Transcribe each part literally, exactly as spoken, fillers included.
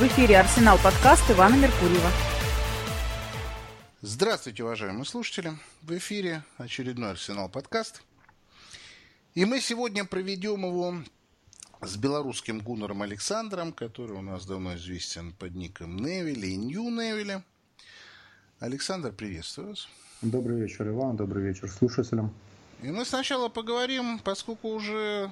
В эфире «Арсенал» подкаст Ивана Меркурьева. Здравствуйте, уважаемые слушатели. В эфире очередной «Арсенал» подкаст. И мы сегодня проведем его с белорусским гуннером Александром, который у нас давно известен под ником Невиль и Нью Невиль. Александр, приветствую вас. Добрый вечер, Иван. Добрый вечер слушателям. И мы сначала поговорим, поскольку уже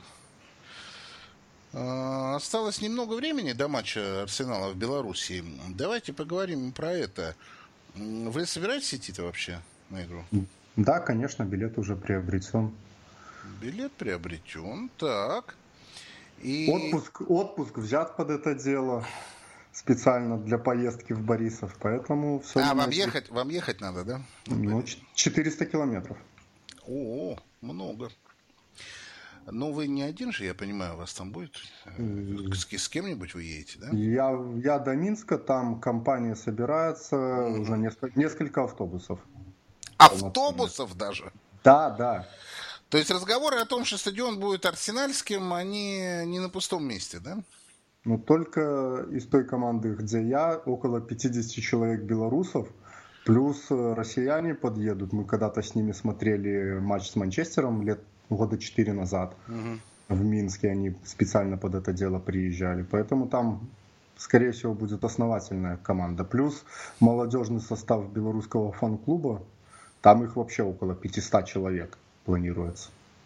э, осталось немного времени до матча Арсенала в Беларуси. Давайте поговорим про это. Вы собираетесь идти-то вообще на игру? Да, конечно, билет уже приобретен. Билет приобретен, так. И... Отпуск, отпуск взят под это дело специально для поездки в Борисов, поэтому все. А, вам ехать, вам ехать надо, да? Ну, четыреста километров. О, много. Но вы не один же, я понимаю, у вас там будет? С, с кем-нибудь вы едете, да? Я, я до Минска, там компания собирается, mm-hmm. уже несколько, несколько автобусов. Автобусов даже? Да, да. То есть разговоры о том, что стадион будет арсенальским, они не на пустом месте, да? Ну, только из той команды, где я, около пятьдесят человек белорусов, плюс россияне подъедут. Мы когда-то с ними смотрели матч с Манчестером лет года четыре назад. Угу. В Минске они специально под это дело приезжали. Поэтому там, скорее всего, будет основательная команда. Плюс молодежный состав белорусского фан-клуба. Там их вообще около пятьсот человек планируется.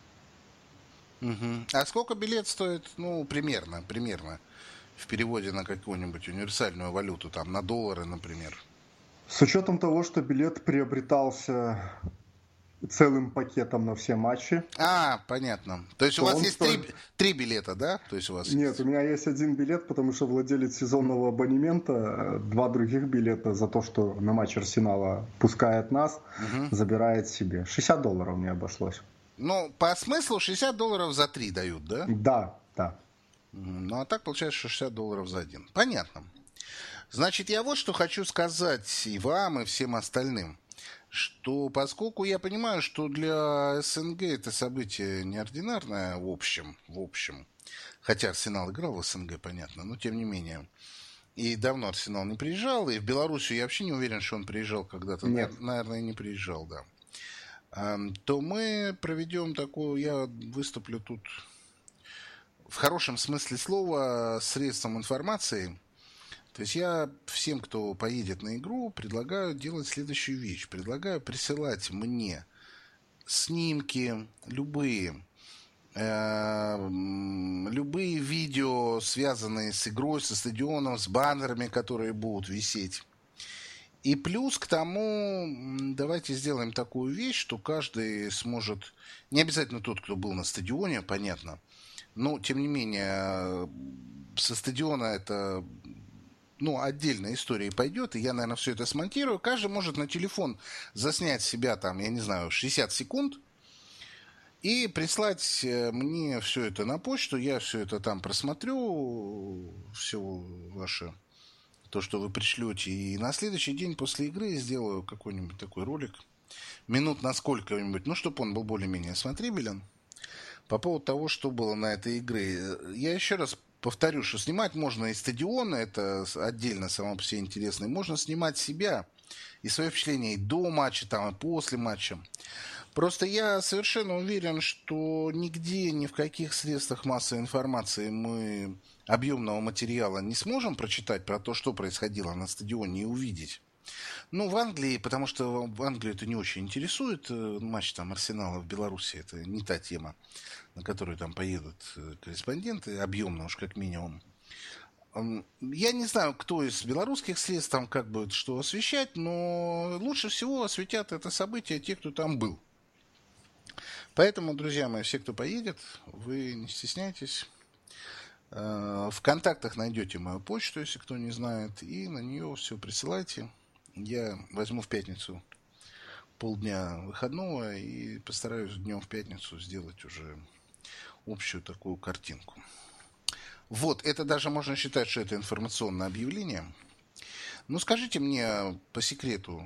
Угу. А сколько билет стоит? Ну, примерно, примерно. В переводе на какую-нибудь универсальную валюту, там, на доллары, например. С учетом того, что билет приобретался целым пакетом на все матчи. А, понятно. То есть у вас есть стоит... три, три билета, да? То есть у вас Нет, есть... у меня есть один билет, потому что владелец сезонного абонемента, два других билета за то, что на матч Арсенала пускает нас, угу. забирает себе. шестьдесят долларов мне обошлось. Ну, по смыслу шестьдесят долларов за три дают, да? Да, да. Ну, а так получается шестьдесят долларов за один. Понятно. Значит, я вот что хочу сказать и вам, и всем остальным. Что поскольку я понимаю, что для СНГ это событие неординарное в общем, в общем, хотя Арсенал играл в СНГ, понятно, но тем не менее. И давно Арсенал не приезжал, и в Белоруссию я вообще не уверен, что он приезжал когда-то. Нет. Наверное, не приезжал, да. То мы проведем такую, я выступлю тут в хорошем смысле слова средством информации. То есть я всем, кто поедет на игру, предлагаю делать следующую вещь. Предлагаю присылать мне снимки, любые, э, любые видео, связанные с игрой, со стадионом, с баннерами, которые будут висеть. И плюс к тому, давайте сделаем такую вещь, что каждый сможет, не обязательно тот, кто был на стадионе, понятно, но тем не менее со стадиона это... Ну, отдельная история пойдет, и я, наверное, все это смонтирую. Каждый может на телефон заснять себя, там, я не знаю, шестьдесят секунд и прислать мне все это на почту. Я все это там просмотрю, все ваше, то, что вы пришлете. И на следующий день после игры сделаю какой-нибудь такой ролик, минут на сколько-нибудь, ну, чтобы он был более-менее смотрибелен, по поводу того, что было на этой игре. Я еще раз повторю, что снимать можно из стадиона, это отдельно само по себе интересно. Можно снимать себя и свои впечатления и до матча, там, и после матча. Просто я совершенно уверен, что нигде, ни в каких средствах массовой информации мы объемного материала не сможем прочитать про то, что происходило на стадионе и увидеть. Ну, в Англии, потому что в Англию это не очень интересует, матч там Арсенала в Беларуси, это не та тема, на которую там поедут корреспонденты, объемно уж как минимум. Я не знаю, кто из белорусских средств там как будет что освещать, но лучше всего осветят это событие те, кто там был. Поэтому, друзья мои, все, кто поедет, вы не стесняйтесь. В контактах найдете мою почту, если кто не знает, и на нее все присылайте. Я возьму в пятницу полдня выходного и постараюсь днем в пятницу сделать уже общую такую картинку. Вот, это даже можно считать, что это информационное объявление. Ну, скажите мне по секрету,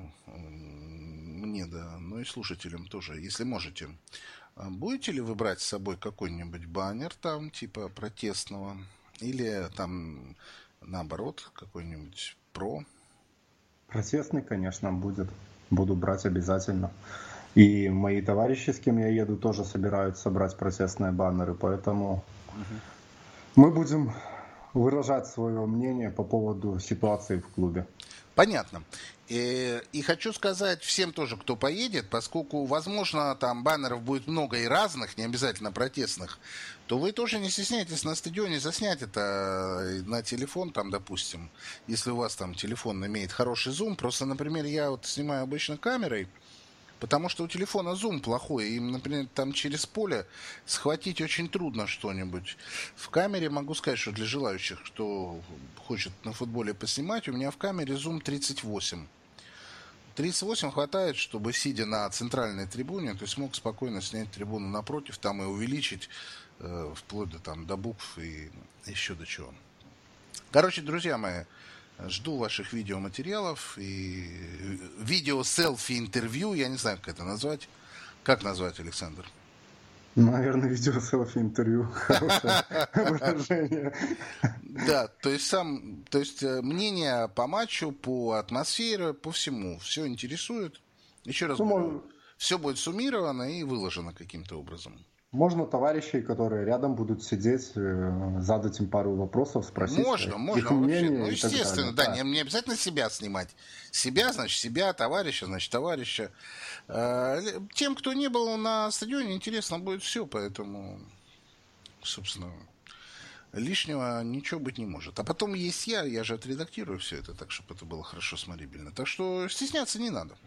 мне, да, ну и слушателям тоже, если можете, будете ли вы брать с собой какой-нибудь баннер там, типа протестного, или там наоборот, какой-нибудь про? Протестный, конечно, будет. Буду брать обязательно. И мои товарищи, с кем я еду, тоже собираются брать протестные баннеры, поэтому угу. мы будем выражать свое мнение по поводу ситуации в клубе. Понятно. И, и хочу сказать всем тоже, кто поедет, поскольку, возможно, там баннеров будет много и разных, не обязательно протестных, то вы тоже не стесняйтесь на стадионе заснять это на телефон, там, допустим, если у вас там телефон имеет хороший зум. Просто, например, я вот снимаю обычно камерой, потому что у телефона зум плохой, и, например, там через поле схватить очень трудно что-нибудь. В камере могу сказать, что для желающих, кто хочет на футболе поснимать, у меня в камере зум тридцать восемь. тридцать восемь хватает, чтобы, сидя на центральной трибуне, то есть мог спокойно снять трибуну напротив, там и увеличить, э, вплоть до, там, до букв и еще до чего. Короче, друзья мои, жду ваших видеоматериалов и видео-селфи-интервью, я не знаю, как это назвать. Как назвать, Александр? Наверное, видео-селфи-интервью. Хорошее выражение. Да, то есть сам, то есть мнение по матчу, по атмосфере, по всему. Все интересует. Еще раз говорю, все будет суммировано и выложено каким-то образом. Можно товарищей, которые рядом будут сидеть, задать им пару вопросов, спросить можно, их можно, мнение. Ну, естественно, да, да. Не, не обязательно себя снимать. Себя, значит, себя, товарища, значит, товарища. Тем, кто не был на стадионе, интересно будет все, поэтому, собственно, лишнего ничего быть не может. А потом есть я, я же отредактирую все это, так, чтобы это было хорошо смотрибельно. Так что стесняться не надо.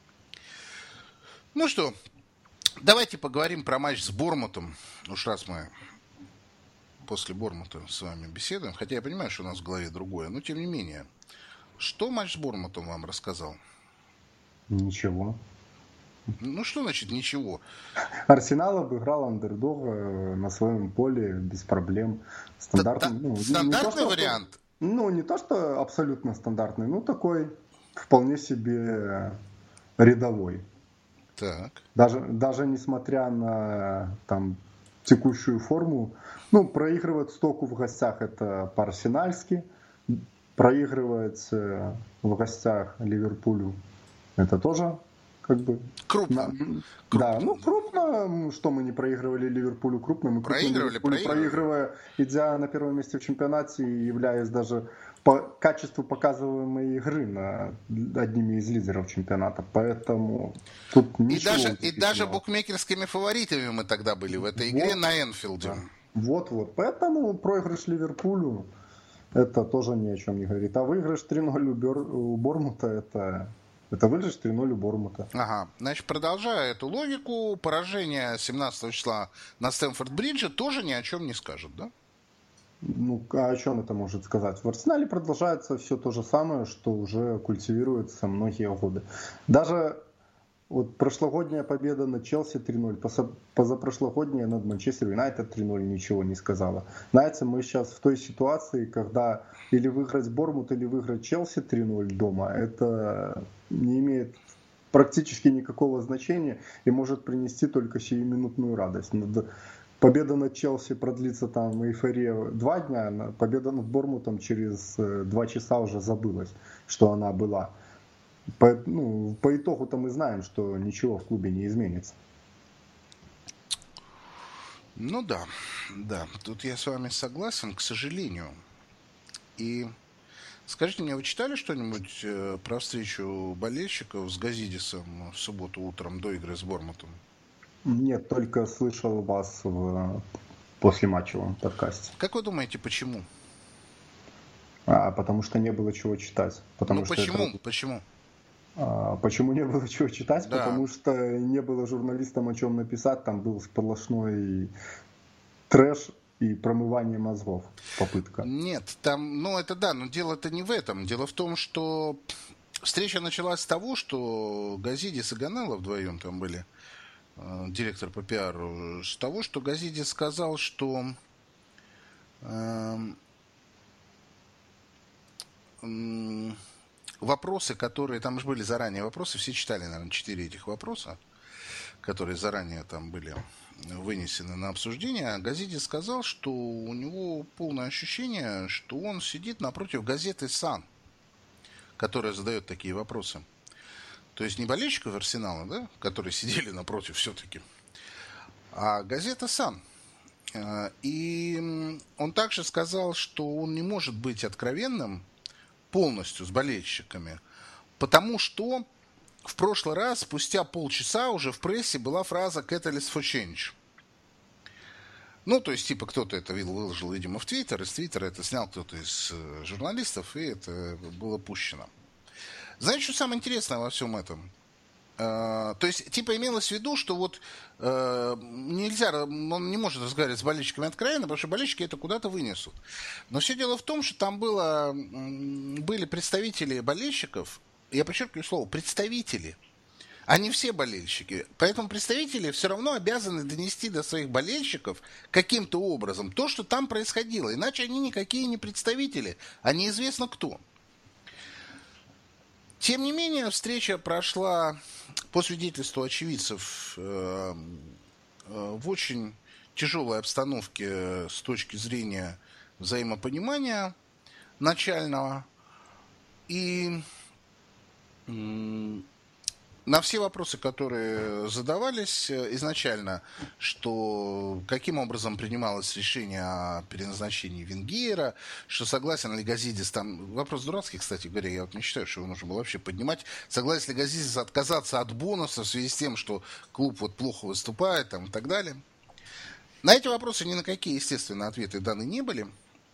Ну что, давайте поговорим про матч с Бормутом. Уж раз мы после Бормута с вами беседуем, хотя я понимаю, что у нас в голове другое, но тем не менее. Что матч с Бормутом вам рассказал? Ничего. Ну что значит ничего? Арсенал обыграл андердога на своем поле без проблем. Стандартный, ну, стандартный не то, вариант? Что, ну, не то, что абсолютно стандартный, ну такой вполне себе рядовой. Так. Даже, даже несмотря на там, текущую форму, ну, проигрывать Стоку в гостях это по-арсенальски, проигрывать в гостях Ливерпулю это тоже как бы... Крупно. На, крупно. Да, ну крупно, что мы не проигрывали Ливерпулю крупно, мы проигрывали, крупно Ливерпулю, проигрывая, идя на первом месте в чемпионате и являясь даже по качеству показываемой игры на одними из лидеров чемпионата, поэтому тут ничего. И даже, и даже букмекерскими фаворитами мы тогда были в этой игре вот, на Энфилде. Да. Вот-вот, поэтому проигрыш Ливерпулю это тоже ни о чем не говорит. А выигрыш три ноль у, Бер... у Бормута это... Это выигрыш три ноль у Бормута. Ага. Значит, продолжая эту логику, поражение семнадцатого числа на Стэмфорд-Бридже тоже ни о чем не скажет, да? Ну, а о чем это может сказать? В Арсенале продолжается все то же самое, что уже культивируется многие годы. Даже вот прошлогодняя победа над Челси три ноль, позапрошлогодняя над Манчестер Юнайтед три ноль ничего не сказала. Знаете, мы сейчас в той ситуации, когда или выиграть Бормут, или выиграть Челси три ноль дома, это не имеет практически никакого значения и может принести только сиюминутную радость. Победа над Челси продлится там эйфория два дня, победа над Бормутом через два часа уже забылась, что она была. По, ну, по итогу-то мы знаем, что ничего в клубе не изменится. Ну да, да, тут я с вами согласен, к сожалению. И скажите мне, вы читали что-нибудь про встречу болельщиков с Газидисом в субботу утром до игры с Бормутом? Нет, только слышал вас в послематчевом подкасте. Как вы думаете, почему? А, потому что не было чего читать. Потому ну что почему? Это... Почему? А, почему не было чего читать? Да. Потому что не было журналистам о чем написать. Там был сплошной трэш и промывание мозгов. Попытка. Нет, там, ну это да, но дело-то не в этом. Дело в том, что встреча началась с того, что Газидис и Ганелло вдвоем там были, директор по пиару, с того, что Газидис сказал, что э, э, вопросы, которые там же были заранее вопросы, все читали, наверное, четыре этих вопроса, которые заранее там были вынесены на обсуждение, Газидис сказал, что у него полное ощущение, что он сидит напротив газеты «Сан», которая задает такие вопросы. То есть не болельщиков Арсенала, да, которые сидели напротив все-таки, а газета «Сан». И он также сказал, что он не может быть откровенным полностью с болельщиками, потому что в прошлый раз, спустя полчаса, уже в прессе была фраза «Catalyst for Change». Ну, то есть, типа, кто-то это выложил, видимо, в Твиттер, из Твиттера это снял кто-то из журналистов, и это было пущено. Знаете, что самое интересное во всем этом? Uh, то есть, типа, имелось в виду, что вот uh, нельзя, он не может разговаривать с болельщиками откровенно, потому что болельщики это куда-то вынесут. Но все дело в том, что там было, были представители болельщиков, я подчеркиваю слово, представители, а не все болельщики. Поэтому представители все равно обязаны донести до своих болельщиков каким-то образом то, что там происходило. Иначе они никакие не представители, а неизвестно кто. Тем не менее, встреча прошла по свидетельству очевидцев э, э, в очень тяжелой обстановке с точки зрения взаимопонимания начального. И э, на все вопросы, которые задавались изначально, что каким образом принималось решение о переназначении Венгера, что согласен ли Газидис, там вопрос дурацкий, кстати говоря, я вот не считаю, что его нужно было вообще поднимать, согласен ли Газидис отказаться от бонуса в связи с тем, что клуб вот плохо выступает там, и так далее. На эти вопросы ни на какие, естественно, ответы даны не были.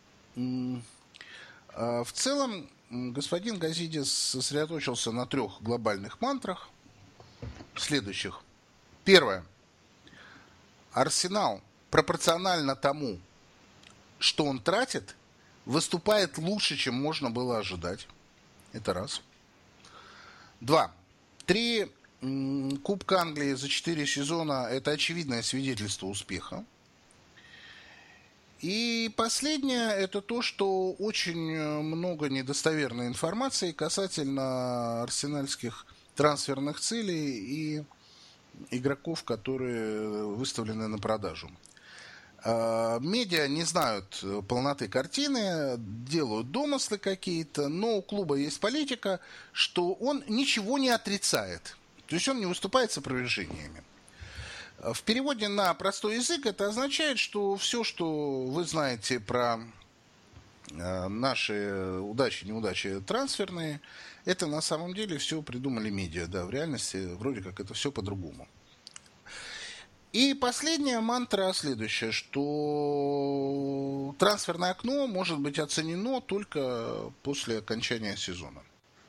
В целом, господин Газидис сосредоточился на трех глобальных мантрах, следующих. Первое. Арсенал пропорционально тому, что он тратит, выступает лучше, чем можно было ожидать. Это раз. Два. Три Кубка Англии за четыре сезона – это очевидное свидетельство успеха. И последнее – это то, что очень много недостоверной информации касательно арсенальских трансферных целей и игроков, которые выставлены на продажу. Медиа не знают полноты картины, делают домыслы какие-то, но у клуба есть политика, что он ничего не отрицает. То есть он не выступает с опровержениями. В переводе на простой язык это означает, что все, что вы знаете про наши удачи, неудачи трансферные, это на самом деле все придумали медиа. Да, в реальности вроде как это все по-другому. И последняя мантра следующая, что трансферное окно может быть оценено только после окончания сезона.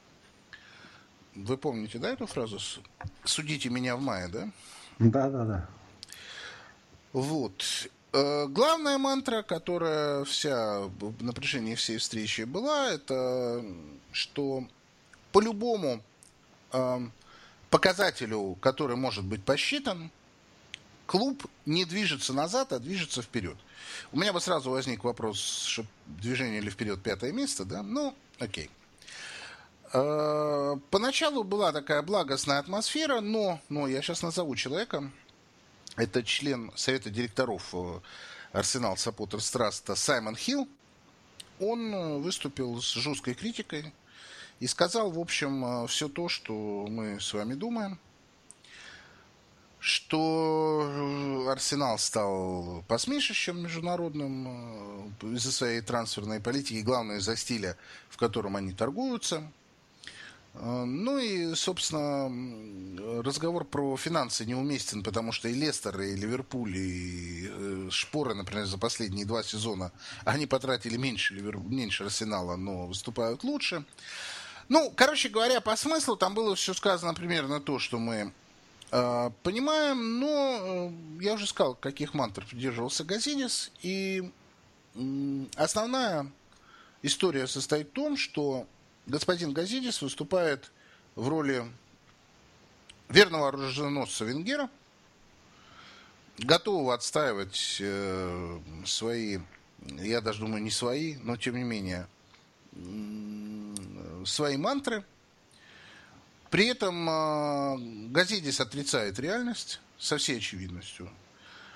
Вы помните, да, эту фразу? «Судите меня в мае», да? Да, да, да. Вот. Главная мантра, которая вся на протяжении всей встречи была, это что по любому показателю, который может быть посчитан, клуб не движется назад, а движется вперед. У меня бы сразу возник вопрос, что движение или вперед пятое место, да? Ну, окей. Поначалу была такая благостная атмосфера, но, но я сейчас назову человека. Это член совета директоров Арсенал Саппортерс Траста Саймон Хилл. Он выступил с жесткой критикой и сказал, в общем, все то, что мы с вами думаем. Что Арсенал стал посмешищем международным из-за своей трансферной политики, и главное, из-за стиля, в котором они торгуются. Ну и, собственно, разговор про финансы неуместен, потому что и Лестер, и Ливерпуль, и Шпоры, например, за последние два сезона, они потратили меньше, меньше Арсенала, но выступают лучше. Ну, короче говоря, по смыслу там было все сказано примерно то, что мы э, понимаем, но э, я уже сказал, каких мантр придерживался Газидис, и э, основная история состоит в том, что господин Газидис выступает в роли верного оруженосца Венгера, готового отстаивать э, свои, я даже думаю, не свои, но тем не менее, э, свои мантры. При этом э, Газидис отрицает реальность со всей очевидностью.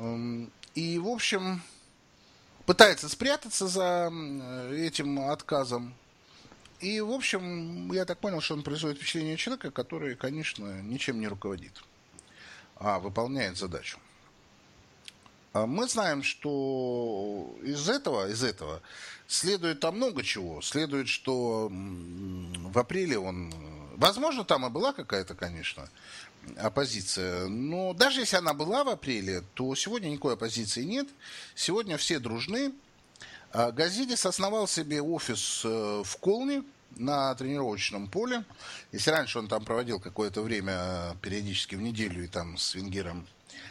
И, в общем, пытается спрятаться за этим отказом. И, в общем, я так понял, что он производит впечатление человека, который, конечно, ничем не руководит, а выполняет задачу. Мы знаем, что из этого, из этого следует там много чего. Следует, что в апреле он... Возможно, там и была какая-то, конечно, оппозиция. Но даже если она была в апреле, то сегодня никакой оппозиции нет. Сегодня все дружны. Газидис основал себе офис в Колне на тренировочном поле. Если раньше он там проводил какое-то время периодически в неделю и там с Венгером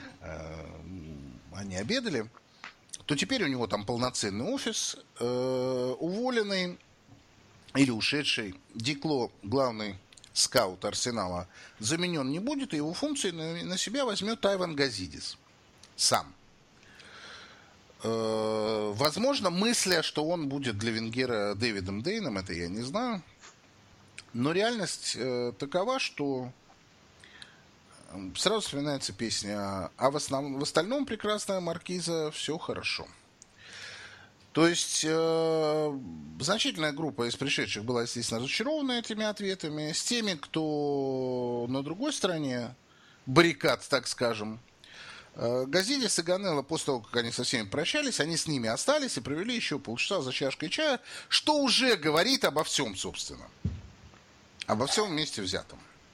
они обедали, то теперь у него там полноценный офис. Э, уволенный или ушедший Дикло, главный скаут Арсенала, заменен не будет, и его функции на, на себя возьмет Айван Газидис сам. Э, возможно, мысля, что он будет для Венгера Дэвидом Дейном, это я не знаю. Но реальность э, такова, что сразу вспоминается песня, а в, основном, в остальном прекрасная маркиза, все хорошо. То есть э, значительная группа из пришедших была, естественно, разочарована этими ответами. С теми, кто на другой стороне баррикад, так скажем, э, Газидис и Ганелло, после того, как они со всеми прощались, они с ними остались и провели еще полчаса за чашкой чая, что уже говорит обо всем, собственно. Обо всем вместе взятом.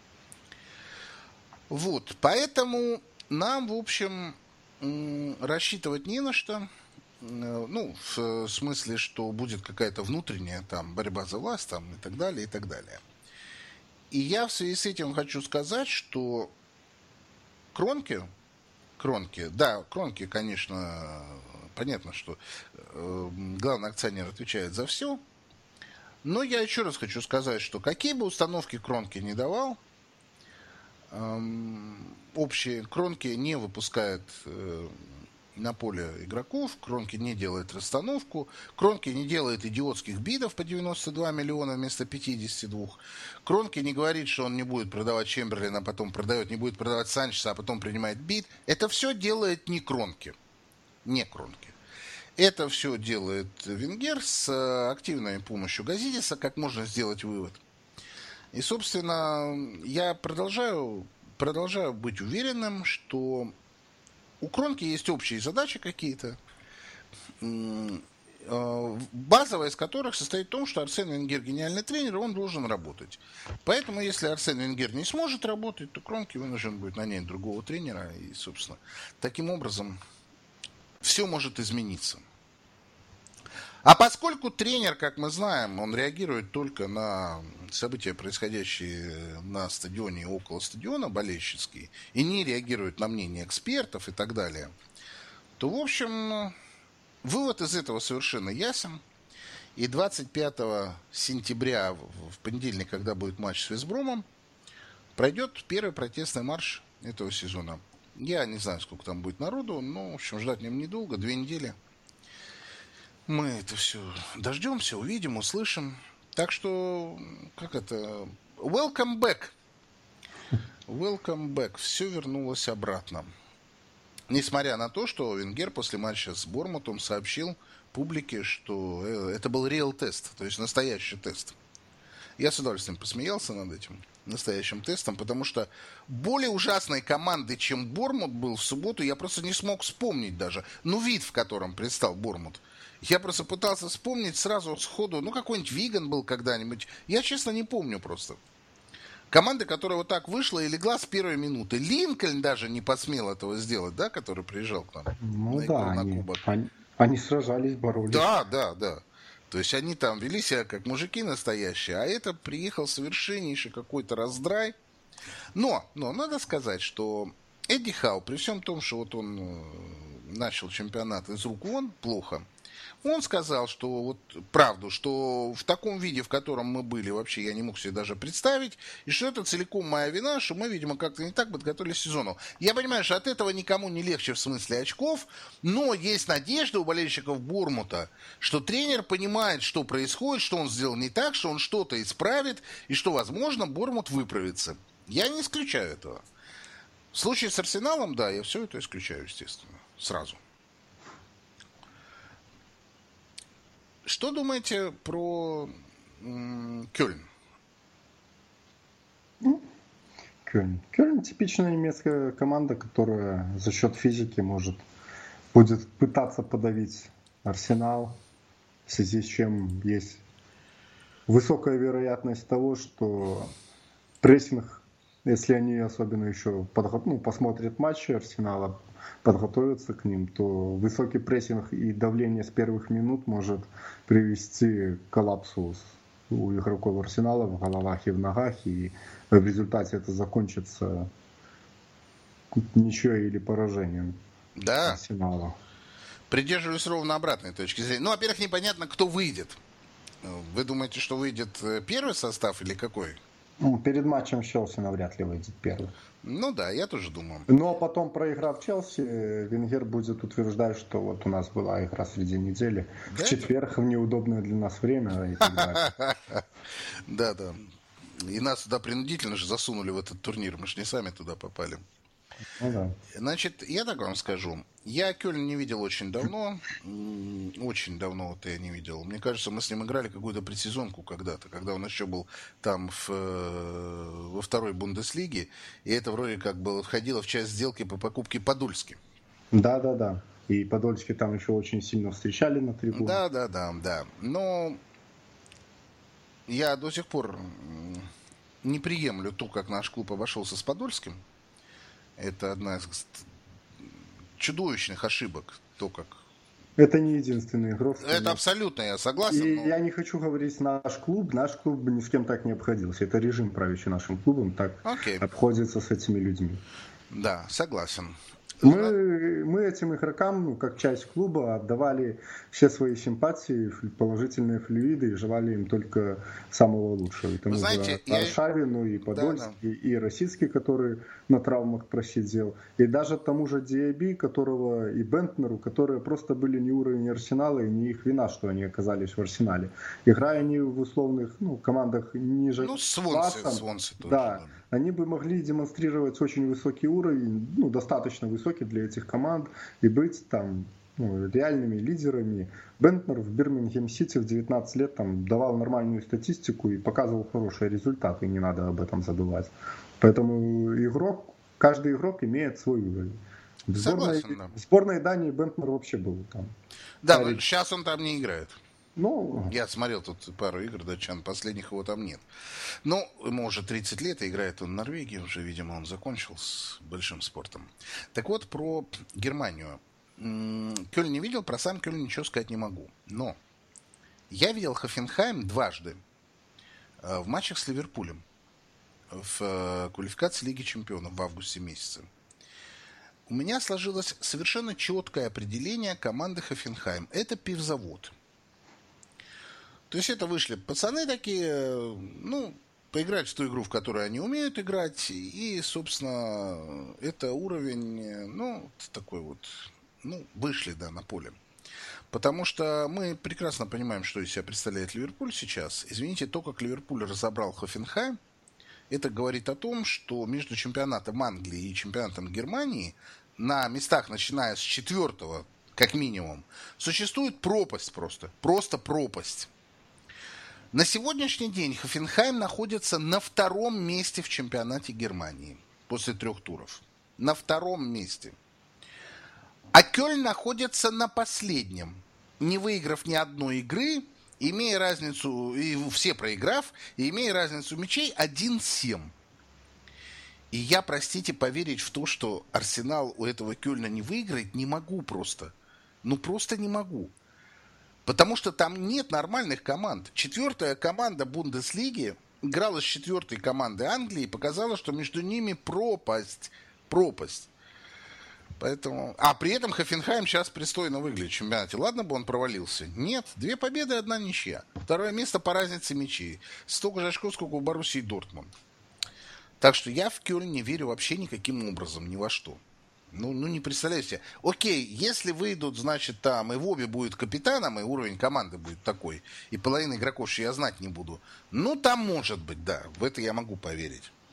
Вот, поэтому нам, в общем, рассчитывать не на что. Ну, в смысле, что будет какая-то внутренняя там борьба за власть там, и так далее, и так далее. И я в связи с этим хочу сказать, что Кронке, Кронке, да, Кронке, конечно, понятно, что главный акционер отвечает за все. Но я еще раз хочу сказать, что какие бы установки Кронке не давал, общие Кронки не выпускает э, на поле игроков, Кронки не делает расстановку, Кронки не делает идиотских бидов по девяносто два миллиона вместо пятьдесят два. Кронки не говорит, что он не будет продавать Чемберлина, а потом продает, не будет продавать Санчеса, а потом принимает бид. Это все делает не Кронки, не Кронки. Это все делает Венгер с активной помощью Газидиса, как можно сделать вывод. И, собственно, я продолжаю, продолжаю быть уверенным, что у Кронки есть общие задачи какие-то, базовая из которых состоит в том, что Арсен Венгер гениальный тренер, он должен работать. Поэтому, если Арсен Венгер не сможет работать, то Кронки вынужден будет нанять другого тренера. И, собственно, таким образом все может измениться. А поскольку тренер, как мы знаем, он реагирует только на события, происходящие на стадионе и около стадиона, болельщицкие, и не реагирует на мнение экспертов и так далее, то, в общем, вывод из этого совершенно ясен. И двадцать пятого сентября, в понедельник, когда будет матч с Вестбромом, пройдет первый протестный марш этого сезона. Я не знаю, сколько там будет народу, но, в общем, ждать в нем недолго, две недели. Мы это все дождемся, увидим, услышим. Так что, как это... Welcome back. Welcome back. Все вернулось обратно. Несмотря на то, что Венгер после матча с Бормутом сообщил публике, что это был реал-тест, то есть настоящий тест. Я с удовольствием посмеялся над этим настоящим тестом, потому что более ужасной команды, чем Бормут был в субботу, я просто не смог вспомнить даже. Ну, вид, в котором предстал Бормут. Я просто пытался вспомнить сразу сходу, ну, какой-нибудь Виган был когда-нибудь. Я, честно, не помню просто. Команда, которая вот так вышла и легла с первой минуты. Линкольн даже не посмел этого сделать, да, который приезжал к нам. Ну да, на они, они, они сражались, боролись. Да, да, да. То есть они там вели себя как мужики настоящие, а это приехал совершеннейший какой-то раздрай. Но, но надо сказать, что Эдди Хау, при всем том, что вот он начал чемпионат из рук вон плохо, он сказал, что вот правду, что в таком виде, в котором мы были, вообще я не мог себе даже представить, и что это целиком моя вина, что мы, видимо, как-то не так подготовились к сезону. Я понимаю, что от этого никому не легче в смысле очков, но есть надежда у болельщиков Бормута, что тренер понимает, что происходит, что он сделал не так, что он что-то исправит, и что, возможно, Бормут выправится. Я не исключаю этого. В случае с Арсеналом, да, я все это исключаю, естественно, сразу. Что думаете про м- Кёльн? Кёльн. Кёльн типичная немецкая команда, которая за счет физики может будет пытаться подавить Арсенал, в связи с чем есть высокая вероятность того, что прессинг, если они особенно еще подго- ну, посмотрят матчи Арсенала, подготовятся к ним, то высокий прессинг и давление с первых минут может привести к коллапсу у игроков Арсенала в головах и в ногах, и в результате это закончится ничьей или поражением Да. Арсенала. Придерживаюсь ровно обратной точки зрения. Ну, во-первых, непонятно, кто выйдет. Вы думаете, что выйдет первый состав или какой? Ну, перед матчем с Челси навряд ли выйдет первый. Ну да, я тоже думаю. Но потом, проиграв Челси, Венгер будет утверждать, что вот у нас была игра среди недели. Да, в четверг, это... в неудобное для нас время. Да, да. И нас туда принудительно же засунули в этот турнир. Мы же не сами туда попали. Ну, да. Значит, я так вам скажу. Я Кёльн не видел очень давно. Очень давно вот я не видел. Мне кажется, мы с ним играли какую-то предсезонку когда-то, когда он еще был там в, во второй Бундеслиге. И это вроде как было, входило в часть сделки по покупке Подольски. Да, да, да. И Подольски там еще очень сильно встречали на трибуне. Да, да, да, да. Но я до сих пор не приемлю то, как наш клуб обошелся с Подольским. Это одна из чудовищных ошибок, то, как... Это не единственный игрок. Это абсолютно, я согласен. И но... я не хочу говорить наш клуб. Наш клуб бы ни с кем так не обходился. Это режим, правящий нашим клубом, так Окей. обходится с этими людьми. Да, согласен. Мы, мы этим игрокам, ну, как часть клуба, отдавали все свои симпатии, положительные флюиды и желали им только самого лучшего. И тому знаете, же Аршавину, и Подольски, да, да. и Росицкий, который на травмах просидел, и даже тому же Диаби, которого и Бентнеру, которые просто были не уровень Арсенала, и не их вина, что они оказались в Арсенале. Играя они в условных ну, командах ниже ну, Свонси, классом, Свонси тоже, да, да. Они бы могли демонстрировать очень высокий уровень, ну, достаточно высокий для этих команд, и быть там ну, реальными лидерами. Бентнер в Бирмингем-Сити в девятнадцать лет там давал нормальную статистику и показывал хорошие результаты, и не надо об этом забывать. Поэтому игрок, каждый игрок имеет свой уровень. В сборной, Согласен, да. в сборной Дании Бентнер вообще был там. Да, но сейчас он там не играет. Ну, я смотрел тут пару игр датчан, последних его там нет. Ну, ему уже тридцать лет, и играет он в Норвегии, уже, видимо, он закончил с большим спортом. Так вот, про Германию. Кёльн не видел, про сам Кёльн ничего сказать не могу. Но я видел Хофенхайм дважды в матчах с Ливерпулем в квалификации Лиги Чемпионов в августе месяце. У меня сложилось совершенно четкое определение команды Хофенхайм. Это пивзавод. То есть это вышли пацаны такие, ну, поиграть в ту игру, в которую они умеют играть. И, собственно, это уровень, ну, такой вот, ну, вышли, да, на поле. Потому что мы прекрасно понимаем, что из себя представляет Ливерпуль сейчас. Извините, то, как Ливерпуль разобрал Хофенхайм, это говорит о том, что между чемпионатом Англии и чемпионатом Германии на местах, начиная с четвертого, как минимум, существует пропасть просто. Просто пропасть. На сегодняшний день Хофенхайм находится на втором месте в чемпионате Германии после трех туров. На втором месте. А Кёльн находится на последнем, не выиграв ни одной игры, имея разницу, и все проиграв, и имея разницу мячей один семь. И я, простите, поверить в то, что Арсенал у этого Кёльна не выиграет, не могу просто. Ну просто не могу. Потому что там нет нормальных команд. Четвертая команда Бундеслиги играла с четвертой командой Англии и показала, что между ними пропасть. Пропасть. Поэтому... А при этом Хофенхайм сейчас пристойно выглядит в чемпионате. Ладно бы он провалился. Нет. Две победы, одна ничья. Второе место по разнице мячей. Столько же очков, сколько у Боруссии Дортмунд. Так что я в Кёльн не верю вообще никаким образом, ни во что. Ну, ну, не представляю себе. Окей, если выйдут, значит, там и Воби будет капитаном, и уровень команды будет такой, и половина игроков я знать не буду. Ну, там может быть, да, в это я могу поверить.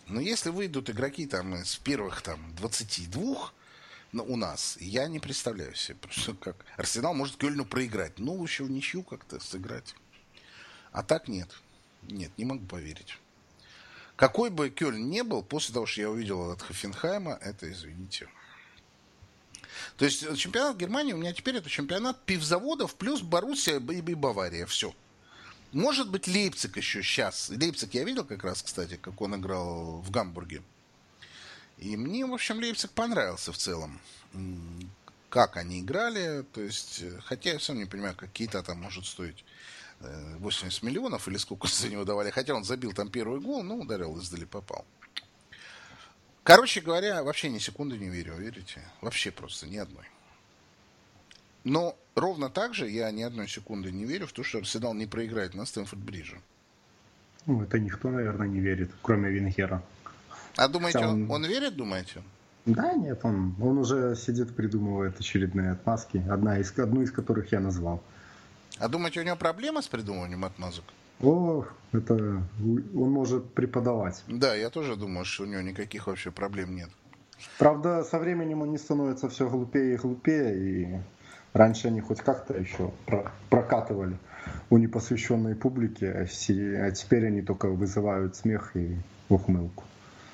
Но если выйдут игроки там из первых там двадцати двух, ну, у нас, я не представляю себе, просто как Арсенал может Кёльну проиграть. Ну, еще в ничью как-то сыграть. А так нет. Нет, не могу поверить. Какой бы Кёльн не был, после того, что я увидел от Хофенхайма, это, извините. То есть чемпионат Германии у меня теперь это чемпионат пивзаводов плюс Боруссия и Бавария. Все. Может быть, Лейпциг еще сейчас. Лейпциг я видел как раз, кстати, как он играл в Гамбурге. И мне, в общем, Лейпциг понравился в целом. Как они играли. То есть, хотя я все не понимаю, как Кейта там может стоить восемьдесят миллионов или сколько за него давали. Хотя он забил там первый гол, но ударил издали, попал. Короче говоря, вообще ни секунды не верю, верите? Вообще просто ни одной. Но ровно так же я ни одной секунды не верю в то, что Арсенал не проиграет на Стэмфорд-Бридже. Ну, это никто, наверное, не верит, кроме Венгера. А думаете, он... он верит, думаете? Да, нет, он, он уже сидит, придумывает очередные отмазки, одна из, одну из которых я назвал. А думаете, у него проблема с придумыванием отмазок? О, это он может преподавать. Да, я тоже думаю, что у него никаких вообще проблем нет. Правда, со временем они становятся все глупее и глупее, и раньше они хоть как-то еще прокатывали у непосвященной публики, а теперь они только вызывают смех и ухмылку.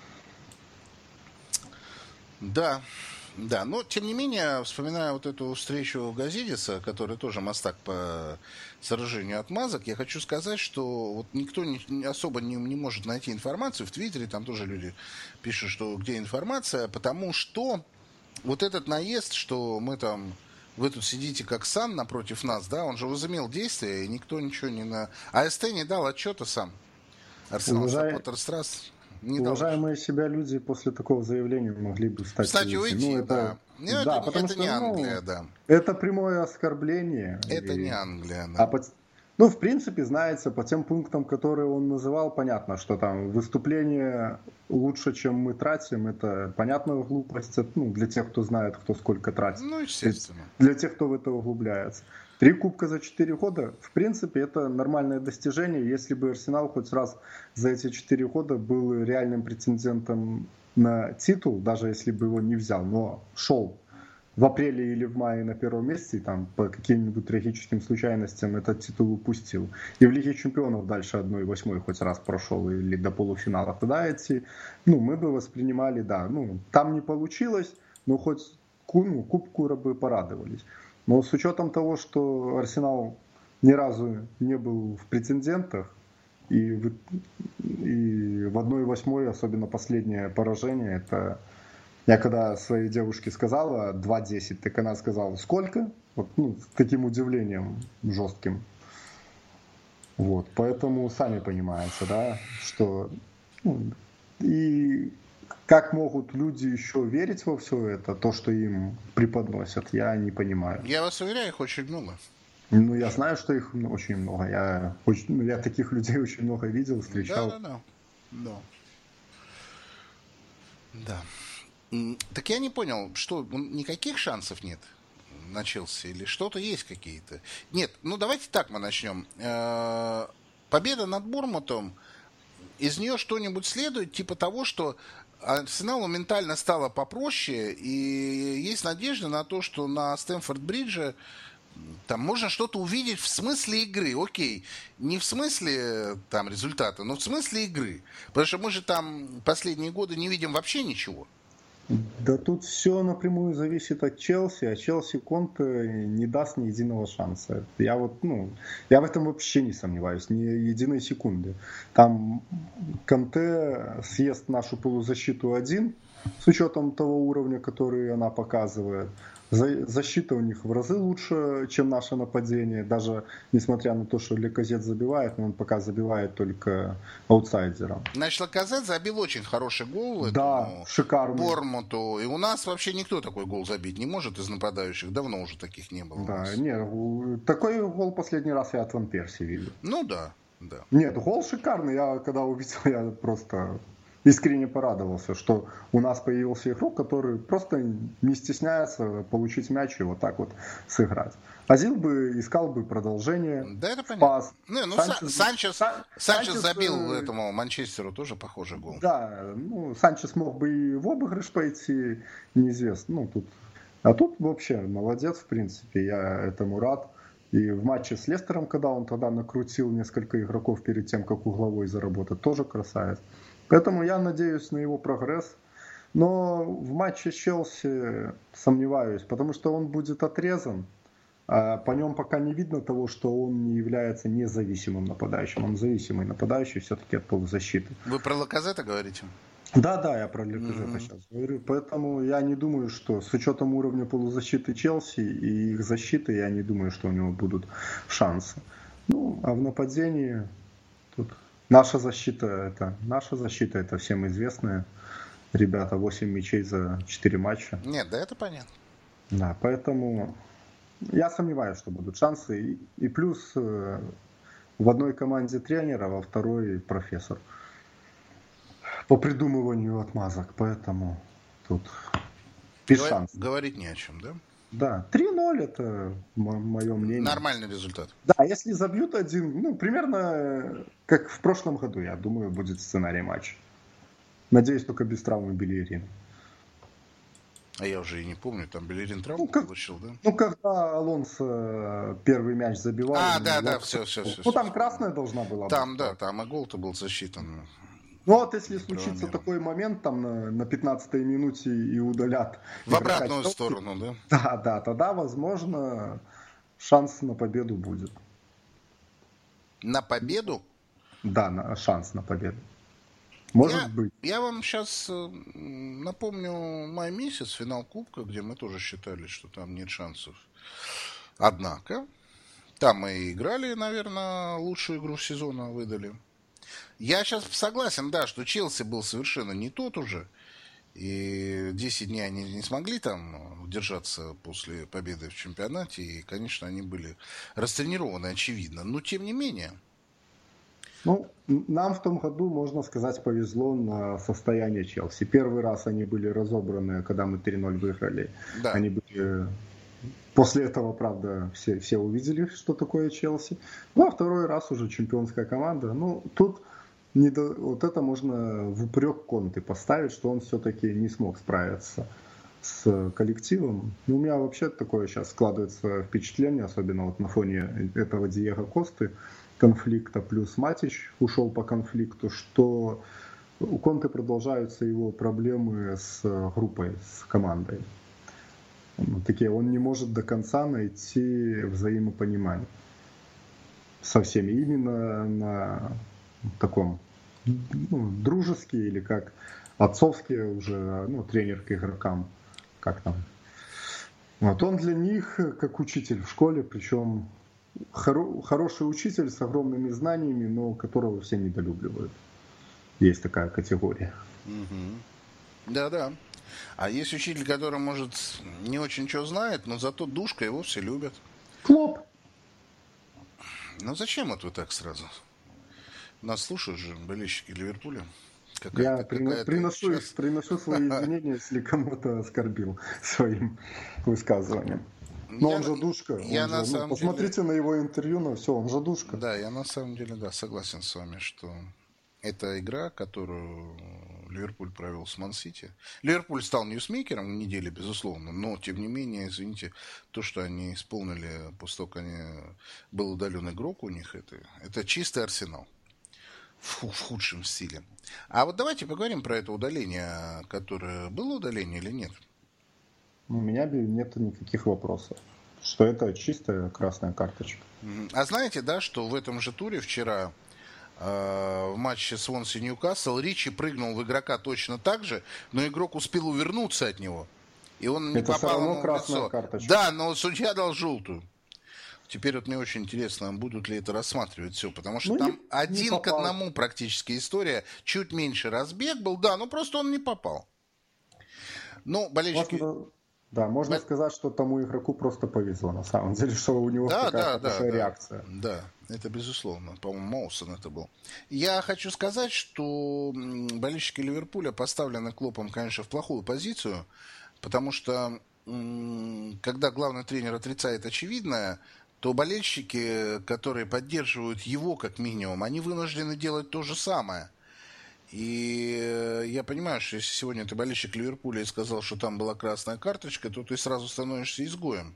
Да, да, но тем не менее, вспоминая вот эту встречу Газидиса, который тоже мастак по сражению отмазок, я хочу сказать, что вот никто не, особо не, не может найти информацию. В Твиттере там тоже люди пишут, что где информация, потому что вот этот наезд, что мы там, вы тут сидите как сан напротив нас, да, он же возымел действие, и никто ничего не на... АСТ не дал отчета сам. Арсенал Саппортер Страс. Уважаемые себя люди после такого заявления могли бы стать... Кстати, уйти, ну, это, да. Нет, да, это, потому это что, не Англия, ну, да. Это прямое оскорбление. Это и... не Англия, да. А по... Ну, в принципе, знаете, по тем пунктам, которые он называл, понятно, что там выступление лучше, чем мы тратим, это понятная глупость, ну, для тех, кто знает, кто сколько тратит. Ну, естественно. Для тех, кто в это углубляется. Три кубка за четыре года, в принципе, это нормальное достижение, если бы Арсенал хоть раз за эти четыре года был реальным претендентом на титул, даже если бы его не взял, но шел в апреле или в мае на первом месте, и там по каким-нибудь трагическим случайностям этот титул упустил. И в Лиге Чемпионов дальше одна восьмая хоть раз прошел или до полуфинала. Тогда эти, ну, мы бы воспринимали, да, ну, там не получилось, но хоть ну, кубку бы порадовались. Но с учетом того, что Арсенал ни разу не был в претендентах, и в, и в одна восьмая, особенно последнее поражение, это... Я когда своей девушке сказала два десять, так она сказала, сколько? Вот, ну, с таким удивлением жестким. Вот, поэтому сами понимаете, да, что... Ну, и как могут люди еще верить во все это, то, что им преподносят, я не понимаю. Я вас уверяю, их очень много. Ну, я знаю, что их очень много. Я, очень, ну, я таких людей очень много видел, встречал. Да, да, да. Да. Да. Так я не понял, что никаких шансов нет на Челси или что-то есть какие-то? Нет, ну давайте так мы начнем. Победа над Борнмутом, из нее что-нибудь следует, типа того, что Арсеналу ментально стало попроще, и есть надежда на то, что на Стэмфорд-Бридже там можно что-то увидеть в смысле игры. Окей, не в смысле там результата, но в смысле игры. Потому что мы же там последние годы не видим вообще ничего. Да тут все напрямую зависит от Челси, а Челси Конте не даст ни единого шанса. Я вот, ну, я в этом вообще не сомневаюсь, ни единой секунды. Там Конте съест нашу полузащиту один, с учетом того уровня, который она показывает. Защита у них в разы лучше, чем наше нападение, даже несмотря на то, что Леказет забивает, но он пока забивает только аутсайдером. Значит, Леказет забил очень хороший гол. Да, шикарный. Бормуту. И у нас вообще никто такой гол забить не может из нападающих. Давно уже таких не было. Да, нет, такой гол последний раз я от Ван Перси видел. Ну да, да. Нет, гол шикарный. Я когда увидел, я просто искренне порадовался, что у нас появился игрок, который просто не стесняется получить мяч и вот так вот сыграть. Азил бы искал бы продолжение. Да, это понятно. Пас. Не, ну, Санчес, Санчес, Сан, Санчес забил этому Манчестеру тоже похожий гол. Да, ну, Санчес мог бы и в обыгрыш пойти, неизвестно. Ну, тут, а тут вообще молодец, в принципе, я этому рад. И в матче с Лестером, когда он тогда накрутил несколько игроков перед тем, как угловой заработать, тоже красавец. Поэтому я надеюсь на его прогресс. Но в матче с Челси сомневаюсь, потому что он будет отрезан. А по нем пока не видно того, что он не является независимым нападающим. Он зависимый нападающий все-таки от полузащиты. Вы про Лаказета говорите? Да, да, я про Лаказета mm-hmm. сейчас говорю. Поэтому я не думаю, что с учетом уровня полузащиты Челси и их защиты, я не думаю, что у него будут шансы. Ну, а в нападении тут наша защита, это наша защита, это всем известная. Ребята, восемь мячей за четыре матча. Нет, да это понятно. Да, поэтому я сомневаюсь, что будут шансы. И, и плюс э, в одной команде тренер, а во второй профессор. По придумыванию отмазок. Поэтому тут без Говор... шансов. Говорить не о чем, да? Да, три ноль это мое мнение. Нормальный результат. Да, если забьют один, ну, примерно как в прошлом году, я думаю, будет сценарий матча. Надеюсь, только без травмы Белерина. А я уже и не помню, там Белерин травму ну, как, получил, да? Ну, когда Алонсо первый мяч забивал... А, да, да, все, все, все. Ну, там красная должна была быть. Там, да, там и гол-то был засчитан. Ну, вот если случится такой момент, там на, на пятнадцатой минуте и удалят... В обратную Челси, сторону, да? Да, да, тогда, возможно, шанс на победу будет. На победу? Да, на, шанс на победу. Может я, быть. Я вам сейчас напомню май месяц, финал Кубка, где мы тоже считали, что там нет шансов. Однако, там мы играли, наверное, лучшую игру сезона выдали. Я сейчас согласен, да, что Челси был совершенно не тот уже. И десять дней они не смогли там удержаться после победы в чемпионате. И, конечно, они были растренированы, очевидно. Но, тем не менее... Ну, нам в том году, можно сказать, повезло на состояние Челси. Первый раз они были разобраны, когда мы три ноль выиграли. Да. Они были... После этого, правда, все, все увидели, что такое Челси. Ну, а второй раз уже чемпионская команда. Ну, тут не до... вот это можно в упрек Конте поставить, что он все-таки не смог справиться с коллективом. Ну, у меня вообще такое сейчас складывается впечатление, особенно вот на фоне этого Диего Косты, конфликта, плюс Матич ушел по конфликту, что у Конте продолжаются его проблемы с группой, с командой. Ну, такие, он не может до конца найти взаимопонимание со всеми. Именно на таком ну, дружеские или как отцовские уже, ну, тренер к игрокам, как там. Вот он для них как учитель в школе, причем Хоро- хороший учитель с огромными знаниями, но которого все недолюбливают. Есть такая категория. Угу. Да-да. А есть учитель, который, может, не очень что знает, но зато душка, его все любят. Клоп. Ну зачем это вы так сразу? Нас слушают же болельщики Ливерпуля. Какая-то, Я какая-то приношу, часть... приношу свои извинения, если кому-то оскорбил своим высказыванием. Но я, он же душка. Я он на же, самом ну, посмотрите деле... на его интервью, ну все, он же душка. Да, я на самом деле, да, согласен с вами, что это игра, которую Ливерпуль провел с Ман-Сити. Ливерпуль стал ньюсмейкером в неделе, безусловно, но, тем не менее, извините, то, что они исполнили после того, как они... был удален игрок у них, это, это чистый Арсенал. В, в худшем стиле. А вот давайте поговорим про это удаление, которое... Было удаление или нет? У меня нет никаких вопросов. Что это чистая красная карточка. А знаете, да, что в этом же туре вчера э, в матче Свонси Ньюкасл Ричи прыгнул в игрока точно так же, но игрок успел увернуться от него. И он не это попал ему в лицо. Карточка. Да, но судья дал желтую. Теперь вот мне очень интересно, будут ли это рассматривать все, потому что ну, там не, один не к одному практически история, чуть меньше разбег был, да, но просто он не попал. Ну, болельщики... Можно... Да, можно да. сказать, что тому игроку просто повезло, на самом деле, что у него да, такая да, хорошая да, реакция. Да, Это безусловно. По-моему, Моусон это был. Я хочу сказать, что болельщики Ливерпуля поставлены Клопом, конечно, в плохую позицию, потому что когда главный тренер отрицает очевидное, то болельщики, которые поддерживают его как минимум, они вынуждены делать то же самое. И я понимаю, что если сегодня ты болельщик Ливерпуля и сказал, что там была красная карточка, то ты сразу становишься изгоем.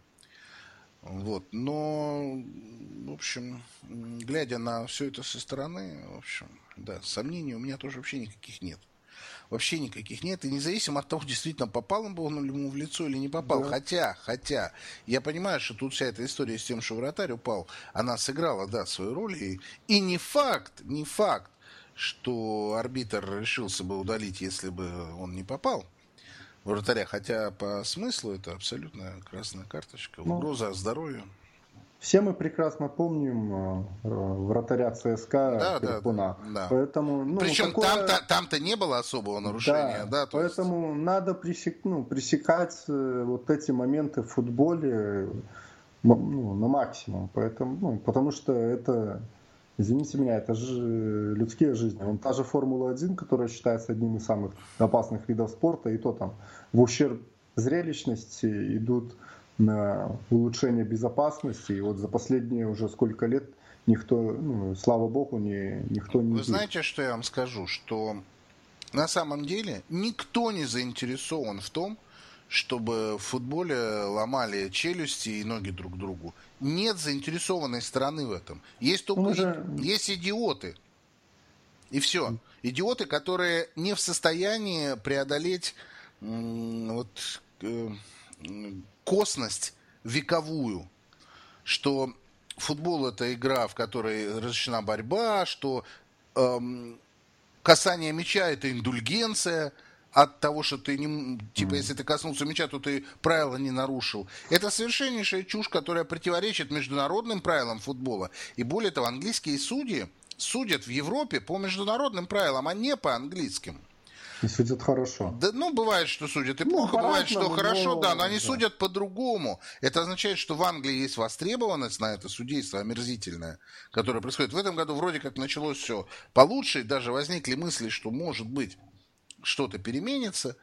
Вот. Но, в общем, глядя на все это со стороны, в общем, да, сомнений у меня тоже вообще никаких нет. Вообще никаких нет. И независимо от того, действительно, попал он был ему в лицо или не попал. Да. Хотя, хотя, я понимаю, что тут вся эта история с тем, что вратарь упал, она сыграла, да, свою роль. И, и не факт, не факт, что арбитр решился бы удалить, если бы он не попал. Вратаря, хотя по смыслу это абсолютно красная карточка, угроза ну, здоровью. Все мы прекрасно помним вратаря ЦСКА да, Перпуна. Да, да. Поэтому, ну, причем такое... там-то, там-то не было особого нарушения. Да, да, то поэтому есть... надо пресек... ну, пресекать вот эти моменты в футболе ну, на максимум. Поэтому, ну, потому что это... Извините меня, это же людские жизни. Вон та же Формула один, которая считается одним из самых опасных видов спорта, и то там в ущерб зрелищности идут на улучшение безопасности. И вот за последние уже сколько лет никто, ну, слава богу, не, никто не... Вы убил. Знаете, что я вам скажу? Что на самом деле никто не заинтересован в том, чтобы в футболе ломали челюсти и ноги друг другу. Нет заинтересованной стороны в этом. Есть только же... есть идиоты. И все. Идиоты, которые не в состоянии преодолеть м- вот, э- косность вековую, что футбол — это игра, в которой разрешена борьба, что эм, касание мяча — это индульгенция от того, что ты не... Типа, если ты коснулся мяча, то ты правила не нарушил. Это совершеннейшая чушь, которая противоречит международным правилам футбола. И более того, английские судьи судят в Европе по международным правилам, а не по английским. И судят хорошо. Да, ну, бывает, что судят и плохо, ну, бывает, что хорошо, но... да, но они да. судят по-другому. Это означает, что в Англии есть востребованность на это судейство омерзительное, которое происходит. В этом году вроде как началось все получше, и даже возникли мысли, что, может быть, что-то переменится,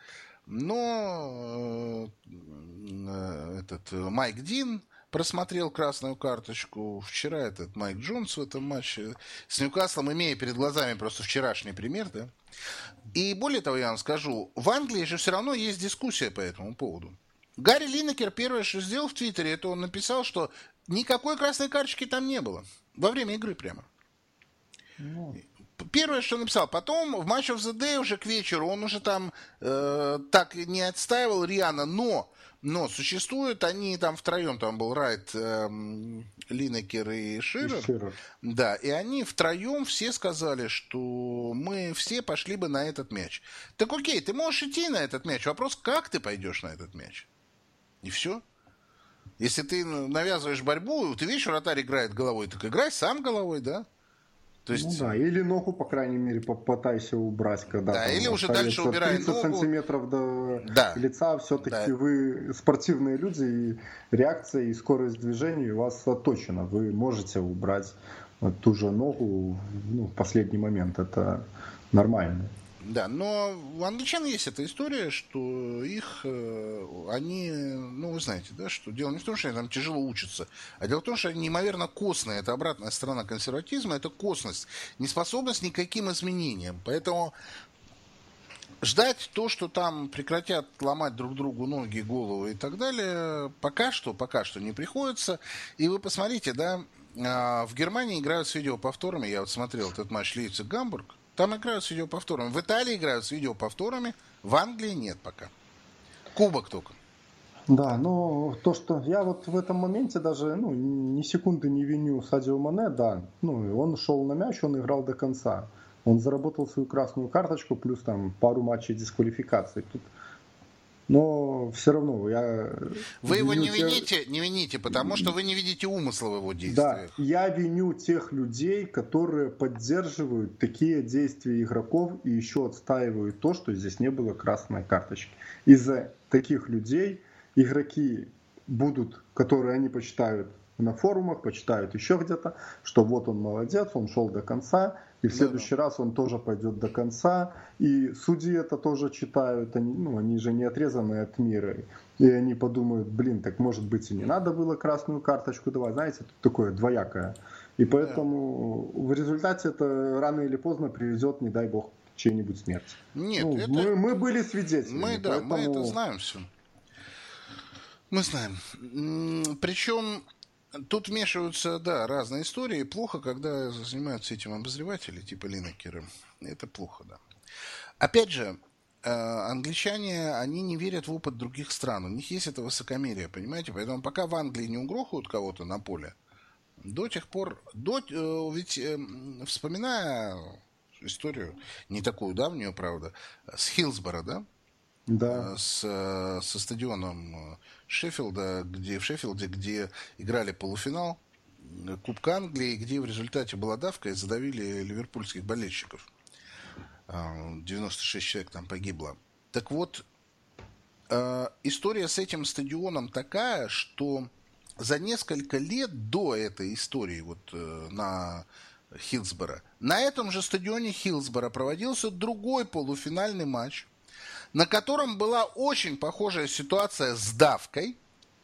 но э, этот Майк Дин просмотрел красную карточку. Вчера этот Майк Джонс в этом матче с Ньюкаслом, имея перед глазами просто вчерашний пример, да. И более того, я вам скажу, в Англии же все равно есть дискуссия по этому поводу. Гарри Линекер первое, что сделал в Твиттере, это он написал, что никакой красной карточки там не было. Во время игры прямо. Ну... Первое, что написал. Потом в Match of the Day уже к вечеру он уже там э, так не отстаивал Риана, но, но существуют они там втроем, там был Райт, э, Линекер и Ширер. И Ширер. Да, и они втроем все сказали, что мы все пошли бы на этот мяч. Так окей, ты можешь идти на этот мяч. Вопрос, как ты пойдешь на этот мяч? И все. Если ты навязываешь борьбу, ты видишь, вратарь играет головой, так играй сам головой, да? То есть... Ну да, или ногу, по крайней мере, попытайся убрать, когда да, или уже дальше убирай тридцать ногу. сантиметров до да. лица, все-таки да. Вы спортивные люди, и реакция и скорость движения у вас отточена. Вы можете убрать ту же ногу ну, в последний момент, это нормально. Да, но у англичан есть эта история, что их, они, ну, вы знаете, да, что дело не в том, что они там тяжело учатся, а дело в том, что они неимоверно костные. Это обратная сторона консерватизма, это костность, неспособность ни к каким изменениям. Поэтому ждать то, что там прекратят ломать друг другу ноги, головы и так далее, пока что, пока что не приходится. И вы посмотрите, да, в Германии играют с видеоповторами, я вот смотрел этот матч Лейпциг-Гамбург. Там играют с видеоповторами. В Италии играют с видеоповторами, в Англии нет пока. Кубок только. Да, но то, что я вот в этом моменте даже ну, ни секунды не виню Садио Мане, да, ну, он шел на мяч, он играл до конца. Он заработал свою красную карточку, плюс там пару матчей дисквалификации. Тут... Но все равно я... Вы его не тех... вините, не вините, потому что вы не видите умысла в его действиях. Да, я виню тех людей, которые поддерживают такие действия игроков и еще отстаивают то, что здесь не было красной карточки. Из-за таких людей игроки будут, которые они почитают на форумах, почитают еще где-то, что вот он молодец, он шел до конца, и в следующий да. раз он тоже пойдет до конца. И судьи это тоже читают, они, ну, они же не отрезаны от мира. И они подумают, блин, так может быть и не надо было красную карточку давать. Знаете, тут такое двоякое. И поэтому да. в результате это рано или поздно приведет, не дай бог, к чьей-нибудь смерти. Нет, ну, это... мы, мы были свидетелями. Мы, да, поэтому... мы это знаем все. Мы знаем. Причем тут вмешиваются, да, разные истории. Плохо, когда занимаются этим обозреватели, типа Линнекера. Это плохо, да. Опять же, англичане, они не верят в опыт других стран. У них есть это высокомерие, понимаете? Поэтому пока в Англии не угрохают кого-то на поле, до тех пор... До, ведь, вспоминая историю, не такую давнюю, правда, с Хиллсборо, да? Да. С, со стадионом Шеффилда, где, в Шеффилде, где играли полуфинал Кубка Англии, где в результате была давка и задавили ливерпульских болельщиков. девяносто шесть человек там погибло. Так вот, история с этим стадионом такая, что за несколько лет до этой истории вот на Хиллсборо, на этом же стадионе Хиллсборо проводился другой полуфинальный матч, на котором была очень похожая ситуация с давкой.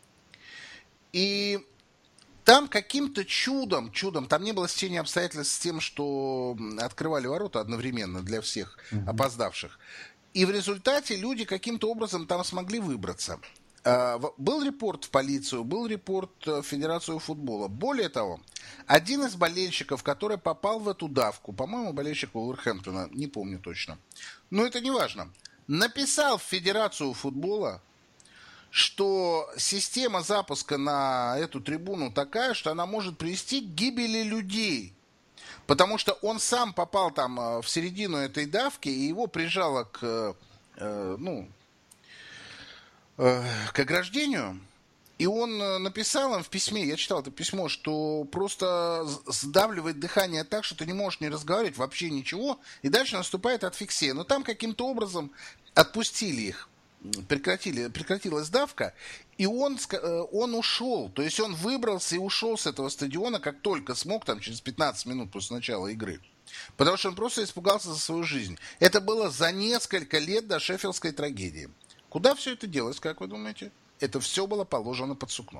И там каким-то чудом, чудом, там не было стечения обстоятельств с тем, что открывали ворота одновременно для всех mm-hmm. опоздавших. И в результате люди каким-то образом там смогли выбраться. Был репорт в полицию, был репорт в Федерацию футбола. Более того, один из болельщиков, который попал в эту давку, по-моему, болельщик Уолверхэмптона, не помню точно, но это не важно, написал в Федерацию футбола, что система запуска на эту трибуну такая, что она может привести к гибели людей. Потому что он сам попал там в середину этой давки, и его прижало к, э, ну, э, к ограждению. И он написал им в письме, я читал это письмо, что просто сдавливает дыхание так, что ты не можешь не разговаривать, вообще ничего, и дальше наступает асфиксия. Но там каким-то образом отпустили их, прекратили, прекратилась давка, и он, он ушел. То есть он выбрался и ушел с этого стадиона, как только смог, там, через пятнадцать минут после начала игры. Потому что он просто испугался за свою жизнь. Это было за несколько лет до шеффилдской трагедии. Куда все это делось, как вы думаете? Это все было положено под сукно.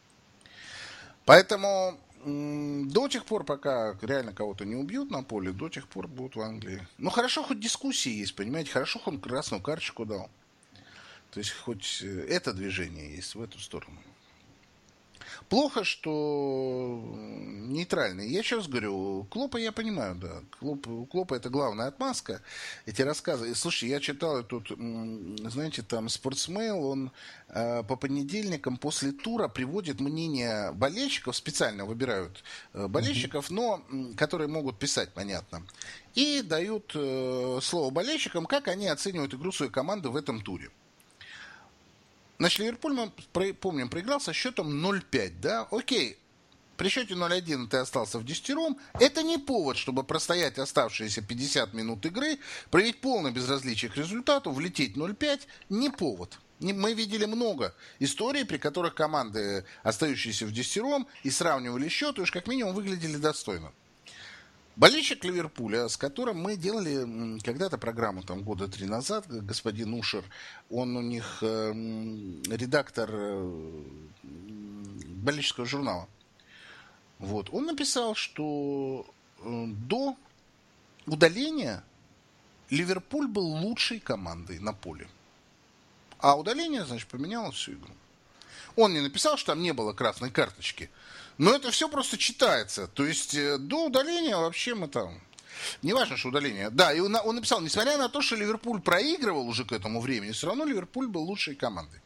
Поэтому м- до тех пор, пока реально кого-то не убьют на поле, до тех пор будут в Англии. Ну, хорошо, хоть дискуссии есть, понимаете? Хорошо, хоть он красную карточку дал. То есть, хоть это движение есть в эту сторону. Плохо, что нейтральный. Я еще раз говорю, Клопа я понимаю, да. Клоп, у Клопа это главная отмазка. Эти рассказы. И, слушай, я читал тут, знаете, там Sportsmail, он э, по понедельникам после тура приводит мнение болельщиков, специально выбирают э, болельщиков, но которые могут писать, понятно. И дают э, слово болельщикам, как они оценивают игру своей команды в этом туре. Значит, Ливерпуль, мы помним, проиграл со счетом ноль пять, да? Окей, при счете ноль один ты остался в десятером. Это не повод, чтобы простоять оставшиеся пятьдесят минут игры, проявить полное безразличие к результату, влететь ноль пять. Не повод. Мы видели много историй, при которых команды, остающиеся в десятером, и сравнивали счет, и уж как минимум выглядели достойно. Болельщик Ливерпуля, с которым мы делали когда-то программу, там, года три назад, господин Ушер, он у них э, редактор э, болельщического журнала. Вот. Он написал, что э, до удаления Ливерпуль был лучшей командой на поле. А удаление, значит, поменяло всю игру. Он не написал, что там не было красной карточки. Но это все просто читается. То есть до удаления вообще мы там... Не важно, что удаление. Да, и он, он написал, несмотря на то, что Ливерпуль проигрывал уже к этому времени, все равно Ливерпуль был лучшей командой.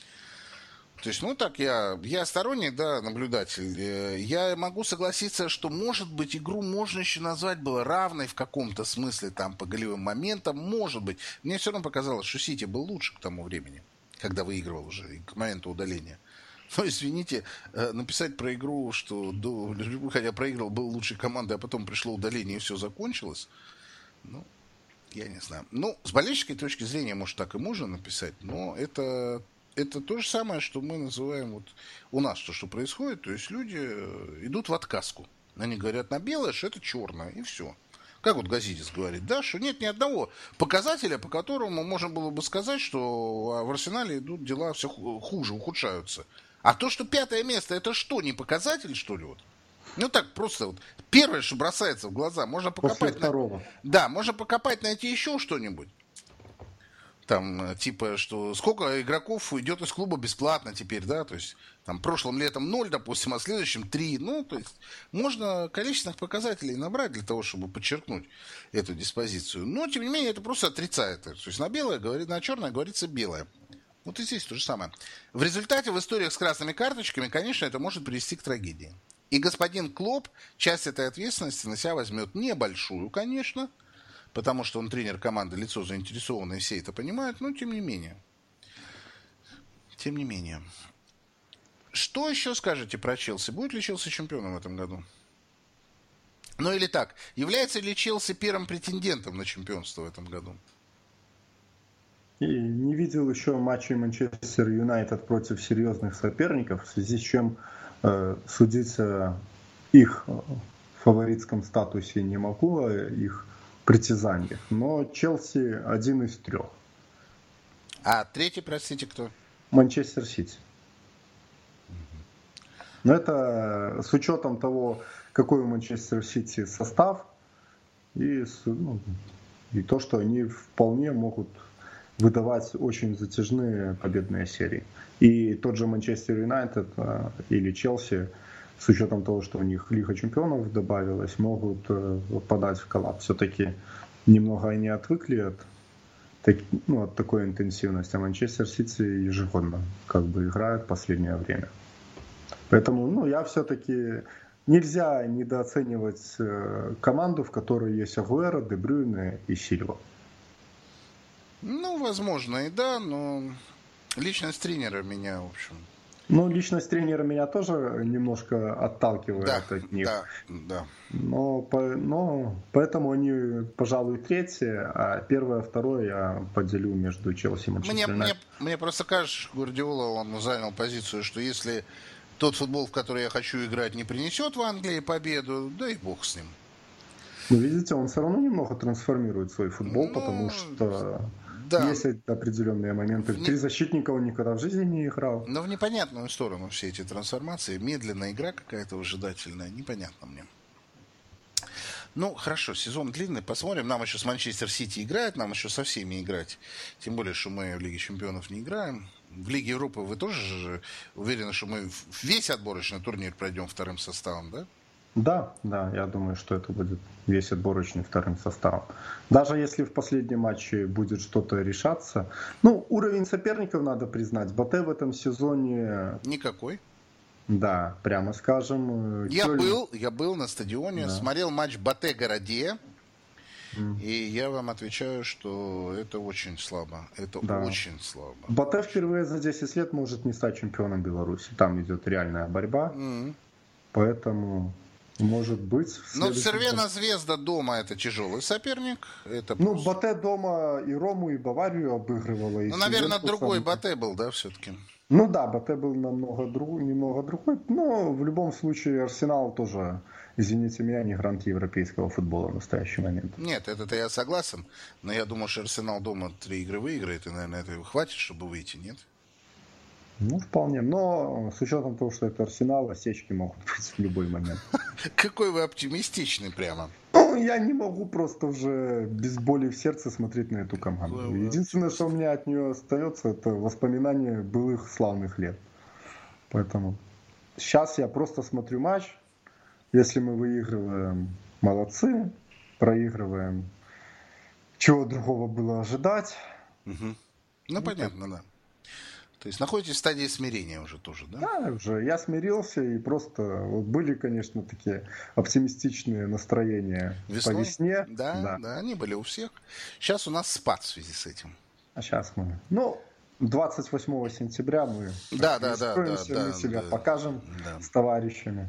То есть, ну так, я, я сторонник, да, наблюдатель. Я могу согласиться, что, может быть, игру можно еще назвать было равной в каком-то смысле, там, по голевым моментам. Может быть. Мне все равно показалось, что Сити был лучше к тому времени, когда выигрывал уже, и к моменту удаления. Но, извините, написать про игру, что до, хотя проиграл, был лучшей командой, а потом пришло удаление и все закончилось, ну, я не знаю. Ну, с болельщической точки зрения, может, так и можно написать, но это это то же самое, что мы называем вот у нас то, что происходит. То есть люди идут в отказку. Они говорят на белое, что это черное, и все. Как вот Газидис говорит, да, что нет ни одного показателя, по которому можно было бы сказать, что в Арсенале идут дела все хуже, ухудшаются. А то, что пятое место, это что, не показатель, что ли? Вот? Ну так, просто вот первое, что бросается в глаза, можно покопать. После второго. На... Да, можно покопать, найти еще что-нибудь. Там, типа, что сколько игроков идет из клуба бесплатно теперь, да, то есть, там, прошлым летом ноль, допустим, а следующим три, ну, то есть, можно количественных показателей набрать для того, чтобы подчеркнуть эту диспозицию, но, тем не менее, это просто отрицает, то есть, на белое, говорит, на черное говорится белое. Вот и здесь то же самое. В результате, в историях с красными карточками, конечно, это может привести к трагедии. И господин Клоп часть этой ответственности на себя возьмет небольшую, конечно, потому что он тренер команды, лицо заинтересованное, все это понимают, но тем не менее. Тем не менее. Что еще скажете про Челси? Будет ли Челси чемпионом в этом году? Ну или так, является ли Челси первым претендентом на чемпионство в этом году? И не видел еще матчей Манчестер Юнайтед против серьезных соперников, в связи с чем э, судить о их фаворитском статусе не могу, а их притязаниях. Но Челси один из трех. А третий, простите, кто? Манчестер Сити. Но это с учетом того, какой у Манчестер Сити состав, и, ну, и то, что они вполне могут выдавать очень затяжные победные серии. И тот же Манчестер Юнайтед или Челси, с учетом того, что у них Лига Чемпионов добавилась, могут подать в коллапс. Все-таки немного они отвыкли от, так, ну, от такой интенсивности, а Манчестер Сити ежегодно как бы играет в последнее время. Поэтому, ну, я все-таки... Нельзя недооценивать команду, в которой есть Агуэро, Де Брюйне и Сильва. Ну, возможно, и да, но личность тренера меня, в общем... Ну, личность тренера меня тоже немножко отталкивает да, от них. Да, да. Но, по, но поэтому они, пожалуй, третьи, а первое, второе я поделю между Челси и Манчестер Юнайтед. Мне, мне, мне просто кажется, что Гвардиола, он занял позицию, что если тот футбол, в который я хочу играть, не принесет в Англии победу, да и бог с ним. Ну, видите, он все равно немного трансформирует свой футбол, ну, потому что... Да. Есть определенные моменты. В три защитника он никогда в жизни не играл. Но в непонятную сторону все эти трансформации. Медленная игра какая-то выжидательная. Непонятно мне. Ну, хорошо, сезон длинный. Посмотрим. Нам еще с Манчестер Сити играет. Нам еще со всеми играть. Тем более, что мы в Лиге Чемпионов не играем. В Лиге Европы вы тоже уверены, что мы весь отборочный турнир пройдем вторым составом, да? Да, да, я думаю, что это будет весь отборочный вторым составом. Даже если в последнем матче будет что-то решаться. Ну, уровень соперников надо признать. Батэ в этом сезоне... Никакой. Да, прямо скажем. Я Кёльн... был, я был на стадионе, да. Смотрел матч Батэ-Городе. Mm. И я вам отвечаю, что это очень слабо. Это да. очень слабо. Батэ впервые за десять лет может не стать чемпионом Беларуси. Там идет реальная борьба. Mm. Поэтому... Может быть. Но Цервена Звезда дома это тяжелый соперник. Это ну, просто... Батэ дома и Рому, и Баварию обыгрывала. И ну, наверное, другой Батэ был, да, все-таки? Ну да, Батэ был намного друг... немного другой. Но в любом случае Арсенал тоже, извините меня, не грант европейского футбола в настоящий момент. Нет, это-то я согласен. Но я думаю, что Арсенал дома три игры выиграет, и, наверное, этого хватит, чтобы выйти, нет? Ну, вполне. Но с учетом того, что это Арсенал, осечки могут быть в любой момент. Какой вы оптимистичный прямо. Ну, я не могу просто уже без боли в сердце смотреть на эту команду. Единственное, что у меня от нее остается, это воспоминания былых славных лет. Поэтому сейчас я просто смотрю матч. Если мы выигрываем, молодцы. Проигрываем, чего другого было ожидать. Угу. Ну, понятно, да. То есть находитесь в стадии смирения уже тоже, да? Да, уже я смирился, и просто вот были, конечно, такие оптимистичные настроения весной? По весне. Да, да, да, они были у всех. Сейчас у нас спад в связи с этим. А сейчас мы, ну, двадцать восьмого сентября мы да, да, да, да, мы да, себя да, покажем да. с товарищами.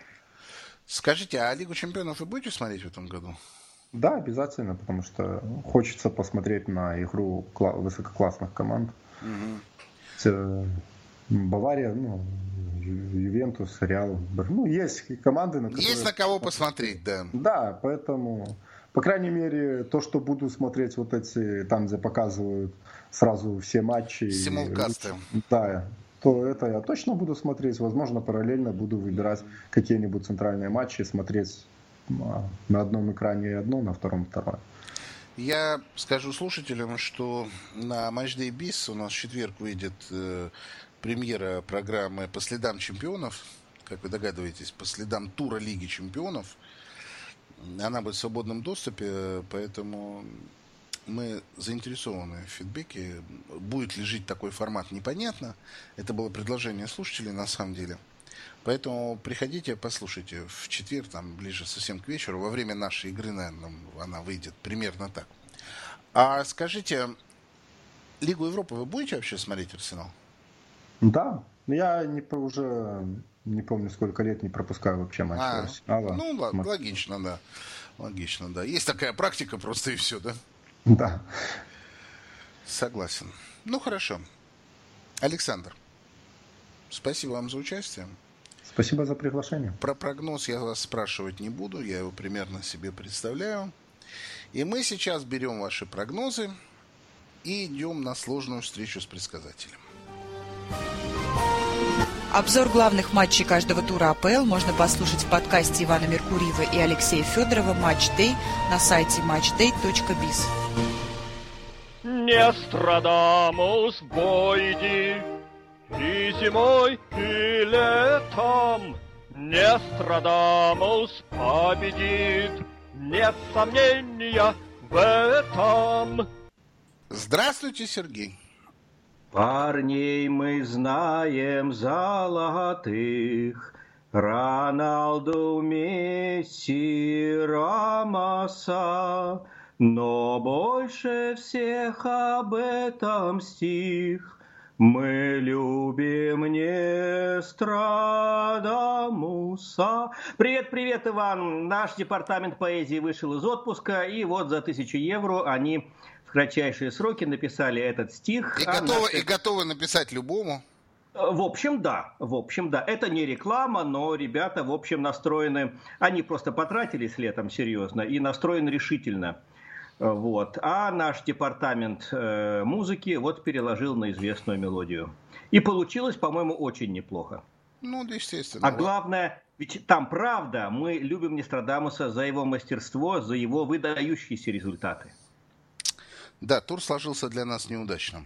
Скажите, а Лигу Чемпионов вы будете смотреть в этом году? Да, обязательно, потому что хочется посмотреть на игру высококлассных команд. Угу. Бавария, ну, Ювентус, Реал. Ну, есть команды, на которые... Есть на кого посмотреть, да. Да, поэтому, по крайней мере, то, что буду смотреть вот эти, там, где показывают сразу все матчи. Симулкасты. Да, то это я точно буду смотреть. Возможно, параллельно буду выбирать какие-нибудь центральные матчи, смотреть на одном экране одно, на втором второе. Я скажу слушателям, что на Matchday Biz у нас в четверг выйдет э, премьера программы «По следам чемпионов». Как вы догадываетесь, по следам тура Лиги чемпионов. Она будет в свободном доступе, поэтому мы заинтересованы в фидбэке. Будет ли жить такой формат, непонятно. Это было предложение слушателей на самом деле. Поэтому приходите, послушайте. В четверг, там, ближе совсем к вечеру, во время нашей игры, наверное, она выйдет примерно так. А скажите, Лигу Европы вы будете вообще смотреть, Арсенал? Да, я не, уже не помню, сколько лет не пропускаю вообще матчи а, Арсенала. Ну, Смотрю. логично, да. Логично, да. Есть такая практика просто и все, да? Да. Согласен. Ну, хорошо. Александр, спасибо вам за участие. Спасибо за приглашение. Про прогноз я вас спрашивать не буду, я его примерно себе представляю. И мы сейчас берем ваши прогнозы и идем на сложную встречу с предсказателем. Обзор главных матчей каждого тура АПЛ можно послушать в подкасте Ивана Меркурьева и Алексея Федорова «Матчдэй» на сайте матчдэй точка биз. Нострадамус бойди, и зимой, и летом Нострадамус победит, нет сомнения в этом. Здравствуйте, Сергей. Парней мы знаем золотых, Роналду, Месси, Рамоса, но больше всех об этом стих. Мы любим Нострадамуса. Привет-привет, Иван. Наш департамент поэзии вышел из отпуска, и вот за тысячу евро они в кратчайшие сроки написали этот стих. И, а готовы, наши... и готовы написать любому. В общем, да. В общем, да. Это не реклама, но ребята, в общем, настроены... Они просто потратились летом серьезно и настроены решительно. Вот. А наш департамент э, музыки вот переложил на известную мелодию. И получилось, по-моему, очень неплохо. Ну, да, естественно. А главное, ведь там правда, мы любим Нострадамуса за его мастерство, за его выдающиеся результаты. Да, тур сложился для нас неудачно.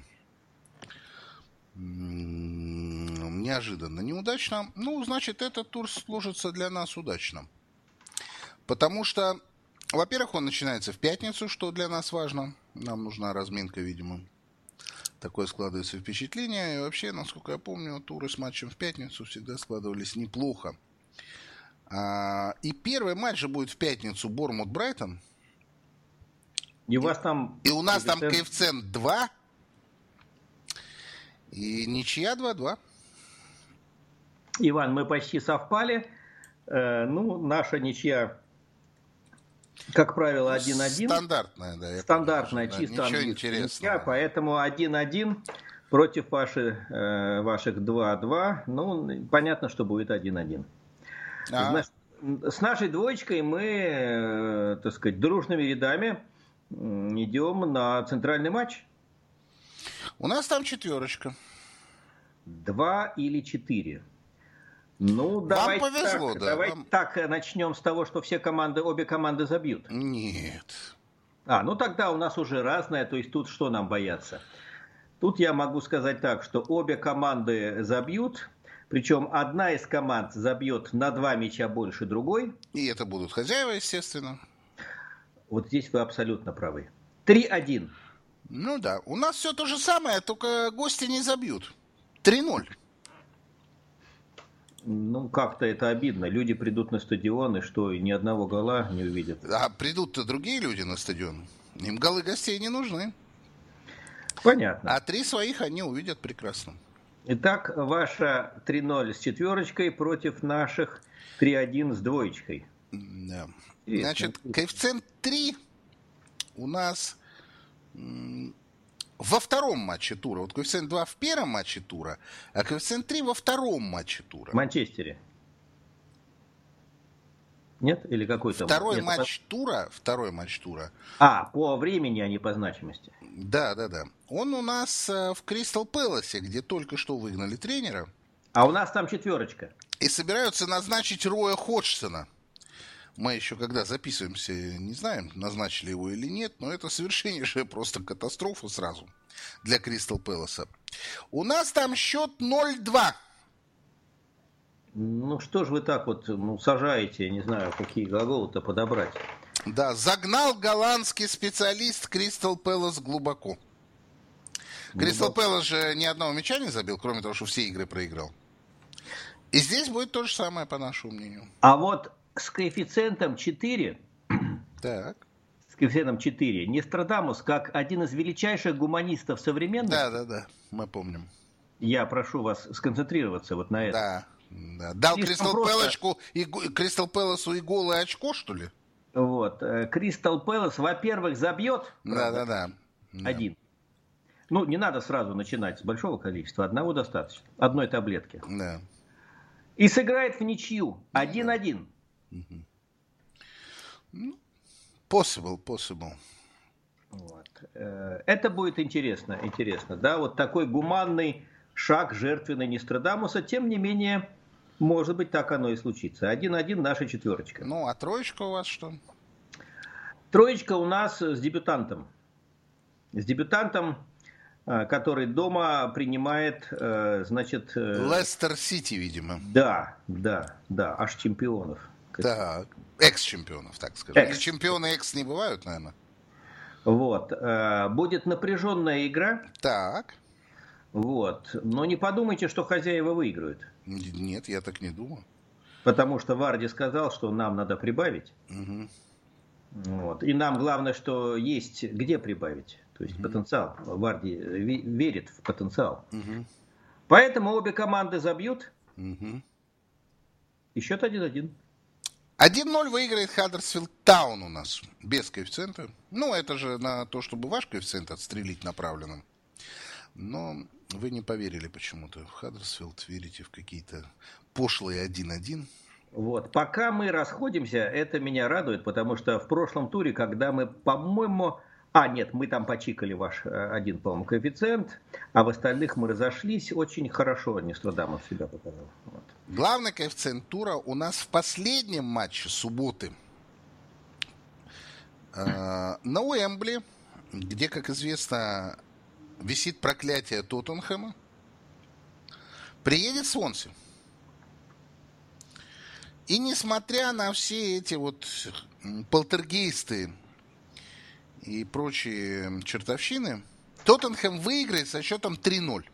Неожиданно неудачно. Ну, значит, этот тур сложится для нас удачно. Потому что, во-первых, он начинается в пятницу, что для нас важно. Нам нужна разминка, видимо. Такое складывается впечатление. И вообще, насколько я помню, туры с матчем в пятницу всегда складывались неплохо. И первый матч же будет в пятницу Борнмут-Брайтон. И у вас там... И у нас там коэффициент два. И ничья два-два. Иван, мы почти совпали. Э, ну, наша ничья, как правило, один-один. Стандартная, да. Стандартная, понимаю, чисто да, английская ничья, поэтому один-один против ваши, э, ваших два-два. Ну, понятно, что будет один-один. А-а. С нашей двоечкой мы, э, так сказать, дружными рядами идем на центральный матч. У нас там четверочка. Два или четыре. Ну, вам давайте повезло, так, да. Давайте вам... так начнем с того, что все команды, обе команды забьют. Нет. А, ну тогда у нас уже разное, то есть тут что нам бояться? Тут я могу сказать так, что обе команды забьют, причем одна из команд забьет на два мяча больше другой. И это будут хозяева, естественно. Вот здесь вы абсолютно правы. три-один. Ну да, у нас все то же самое, только гости не забьют. три-ноль. Ну, как-то это обидно. Люди придут на стадион, и что, и ни одного гола не увидят. А придут-то другие люди на стадион. Им голы гостей не нужны. Понятно. А три своих они увидят прекрасно. Итак, ваша три-ноль с четверочкой против наших три-один с двоечкой. Да. Интересно. Значит, коэффициент три у нас во втором матче тура. Вот коэффициент два в первом матче тура, а коэффициент три во втором матче тура. В Манчестере. Нет? Или какой-то... Второй Нет, матч это... тура, второй матч тура. А, по времени, а не по значимости. Да, да, да. Он у нас э, в Кристал Пэласе, где только что выгнали тренера. А у нас там четверочка. И собираются назначить Роя Ходжсона. Мы еще, когда записываемся, не знаем, назначили его или нет, но это совершеннейшая просто катастрофа сразу для Кристал Пэласа. У нас там счет ноль-два. Ну что ж вы так вот ну, сажаете, я не знаю, какие глаголы-то подобрать. Да, загнал голландский специалист Кристал Пэлас глубоко. Кристал Пэлас же ни одного мяча не забил, кроме того, что все игры проиграл. И здесь будет то же самое, по нашему мнению. А вот с коэффициентом четыре, так. с коэффициентом четыре, Нострадамус, как один из величайших гуманистов современности, Да, да, да, мы помним. Я прошу вас сконцентрироваться вот на этом. Да, да. Дал Кристал Пэласу и Кристал Пэласу и голое очко, что ли? Вот. Кристал Пэлас, во-первых, забьет. Да, да, да. Один. Ну, не надо сразу начинать с большого количества. Одного достаточно. Одной таблетки. Да. И сыграет в ничью. Один-один. Ну, possible, possible. Вот. Это будет интересно, интересно. Да, вот такой гуманный шаг жертвенный Нострадамуса. Тем не менее, может быть, так оно и случится. Один-один наша четверочка. Ну, а троечка у вас что? Троечка у нас с дебютантом. С дебютантом, который дома принимает, значит... Лестер Сити, видимо. Да, да, да, аж чемпионов. Так, экс-чемпионов, так скажем. Экс. Или чемпионы экс не бывают, наверное? Вот. Будет напряженная игра. Так. Вот. Но не подумайте, что хозяева выиграют. Нет, я так не думаю. Потому что Варди сказал, что нам надо прибавить. Угу. Вот. И нам главное, что есть где прибавить. То есть угу. потенциал. Варди верит в потенциал. Угу. Поэтому обе команды забьют. Угу. И счет один-один. один-ноль выиграет Хаддерсфилд Таун у нас. Без коэффициента. Ну, это же на то, чтобы ваш коэффициент отстрелить направленным. Но вы не поверили почему-то в Хаддерсфилд. Верите в какие-то пошлые один-один. Вот. Пока мы расходимся, это меня радует, потому что в прошлом туре, когда мы, по-моему... А, нет, мы там почикали ваш один, по-моему, коэффициент, а в остальных мы разошлись. Очень хорошо Нострадамус себя показал. Вот. Главный коэффициент тура у нас в последнем матче субботы э, на Уэмбли, где, как известно, висит проклятие Тоттенхэма, приедет Свонси. И несмотря на все эти вот полтергейсты и прочие чертовщины, Тоттенхэм выиграет со счетом три-ноль.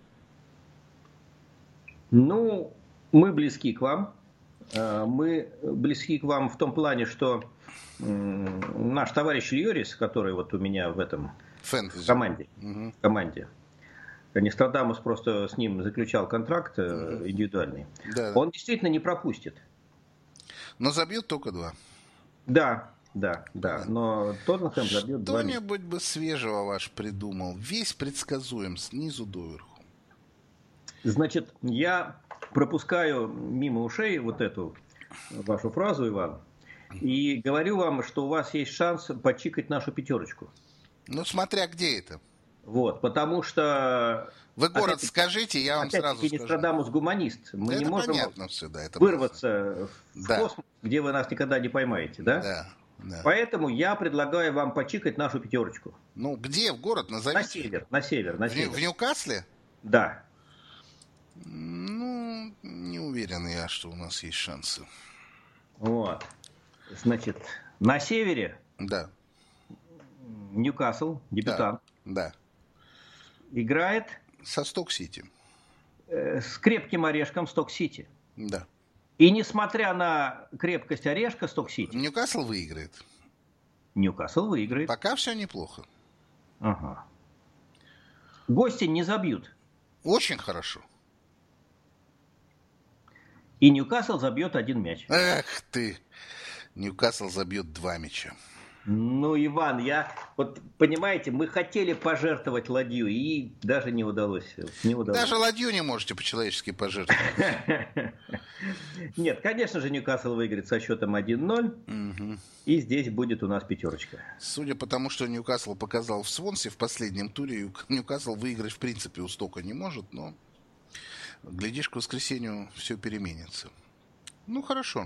Ну, мы близки к вам. Мы близки к вам в том плане, что наш товарищ Льорис, который вот у меня в этом Фэнтези. команде, угу. команде, Нострадамус просто с ним заключал контракт угу. индивидуальный, да, он да. действительно не пропустит. Но забьет только два. Да, да, да. Но Тоттенхэм забьет два. Что-нибудь бы свежего ваш придумал. Весь предсказуем снизу доверху. Значит, я пропускаю мимо ушей вот эту вашу фразу, Иван, и говорю вам, что у вас есть шанс почикать нашу пятерочку. Ну, смотря где это. Вот, потому что... Вы город скажите, я вам сразу скажу. Нострадамус гуманист. Мы да не можем понятно все, да, это вырваться просто. в да. космос, где вы нас никогда не поймаете, да? Да, да. Поэтому я предлагаю вам почикать нашу пятерочку. Ну, где в город? Назовите. На север, на север, на в, север. В Ньюкасле? Да. Ну, не уверен я, что у нас есть шансы. Вот. Значит, на севере да. Ньюкасл, дебютант. Да. да. Играет со Сток-Сити. Э, с крепким орешком Сток-Сити. Да. И несмотря на крепкость орешка Сток-Сити... Ньюкасл выиграет. Ньюкасл выиграет. Пока все неплохо. Ага. Гости не забьют. Очень хорошо. И Ньюкасл забьет один мяч. Эх ты! Ньюкасл забьет два мяча. Ну, Иван, я, вот понимаете, мы хотели пожертвовать ладью, и даже не удалось. Не удалось. Даже ладью не можете по-человечески пожертвовать. Нет, конечно же, Ньюкасл выиграет со счетом один ноль, угу. И здесь будет у нас пятерочка. Судя по тому, что Ньюкасл показал в Свонсе в последнем туре, Ньюкасл выиграть в принципе у Стока не может, но глядишь, к воскресенью все переменится. Ну, хорошо.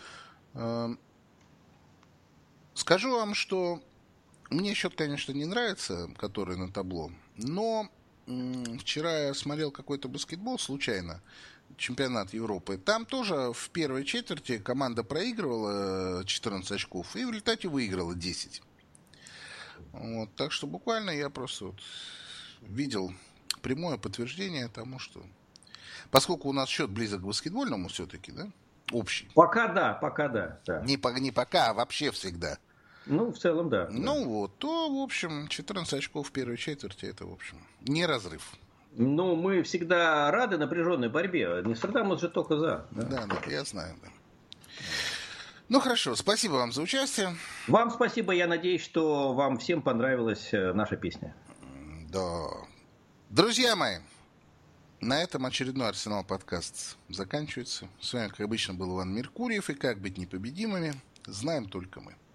Скажу вам, что мне счет, конечно, не нравится, который на табло, но м- вчера я смотрел какой-то баскетбол случайно, чемпионат Европы. Там тоже в первой четверти команда проигрывала четырнадцать очков и в результате выиграла десять. Вот, так что буквально я просто вот видел прямое подтверждение тому, что... Поскольку у нас счет близок к баскетбольному все-таки, да? Общий. Пока да, пока да. да. Не, по, не пока, а вообще всегда. Ну, в целом, да. Ну да. Вот, то, в общем, четырнадцать очков в первой четверти, это, в общем, не разрыв. Ну, мы всегда рады напряженной борьбе. Нострадамус же только за. Да, да, да, я знаю, да. Ну, хорошо, спасибо вам за участие. Вам спасибо, я надеюсь, что вам всем понравилась наша песня. Да. Друзья мои, на этом очередной Арсенал подкаст заканчивается. С вами, как обычно, был Иван Меркурьев, и как быть непобедимыми, знаем только мы.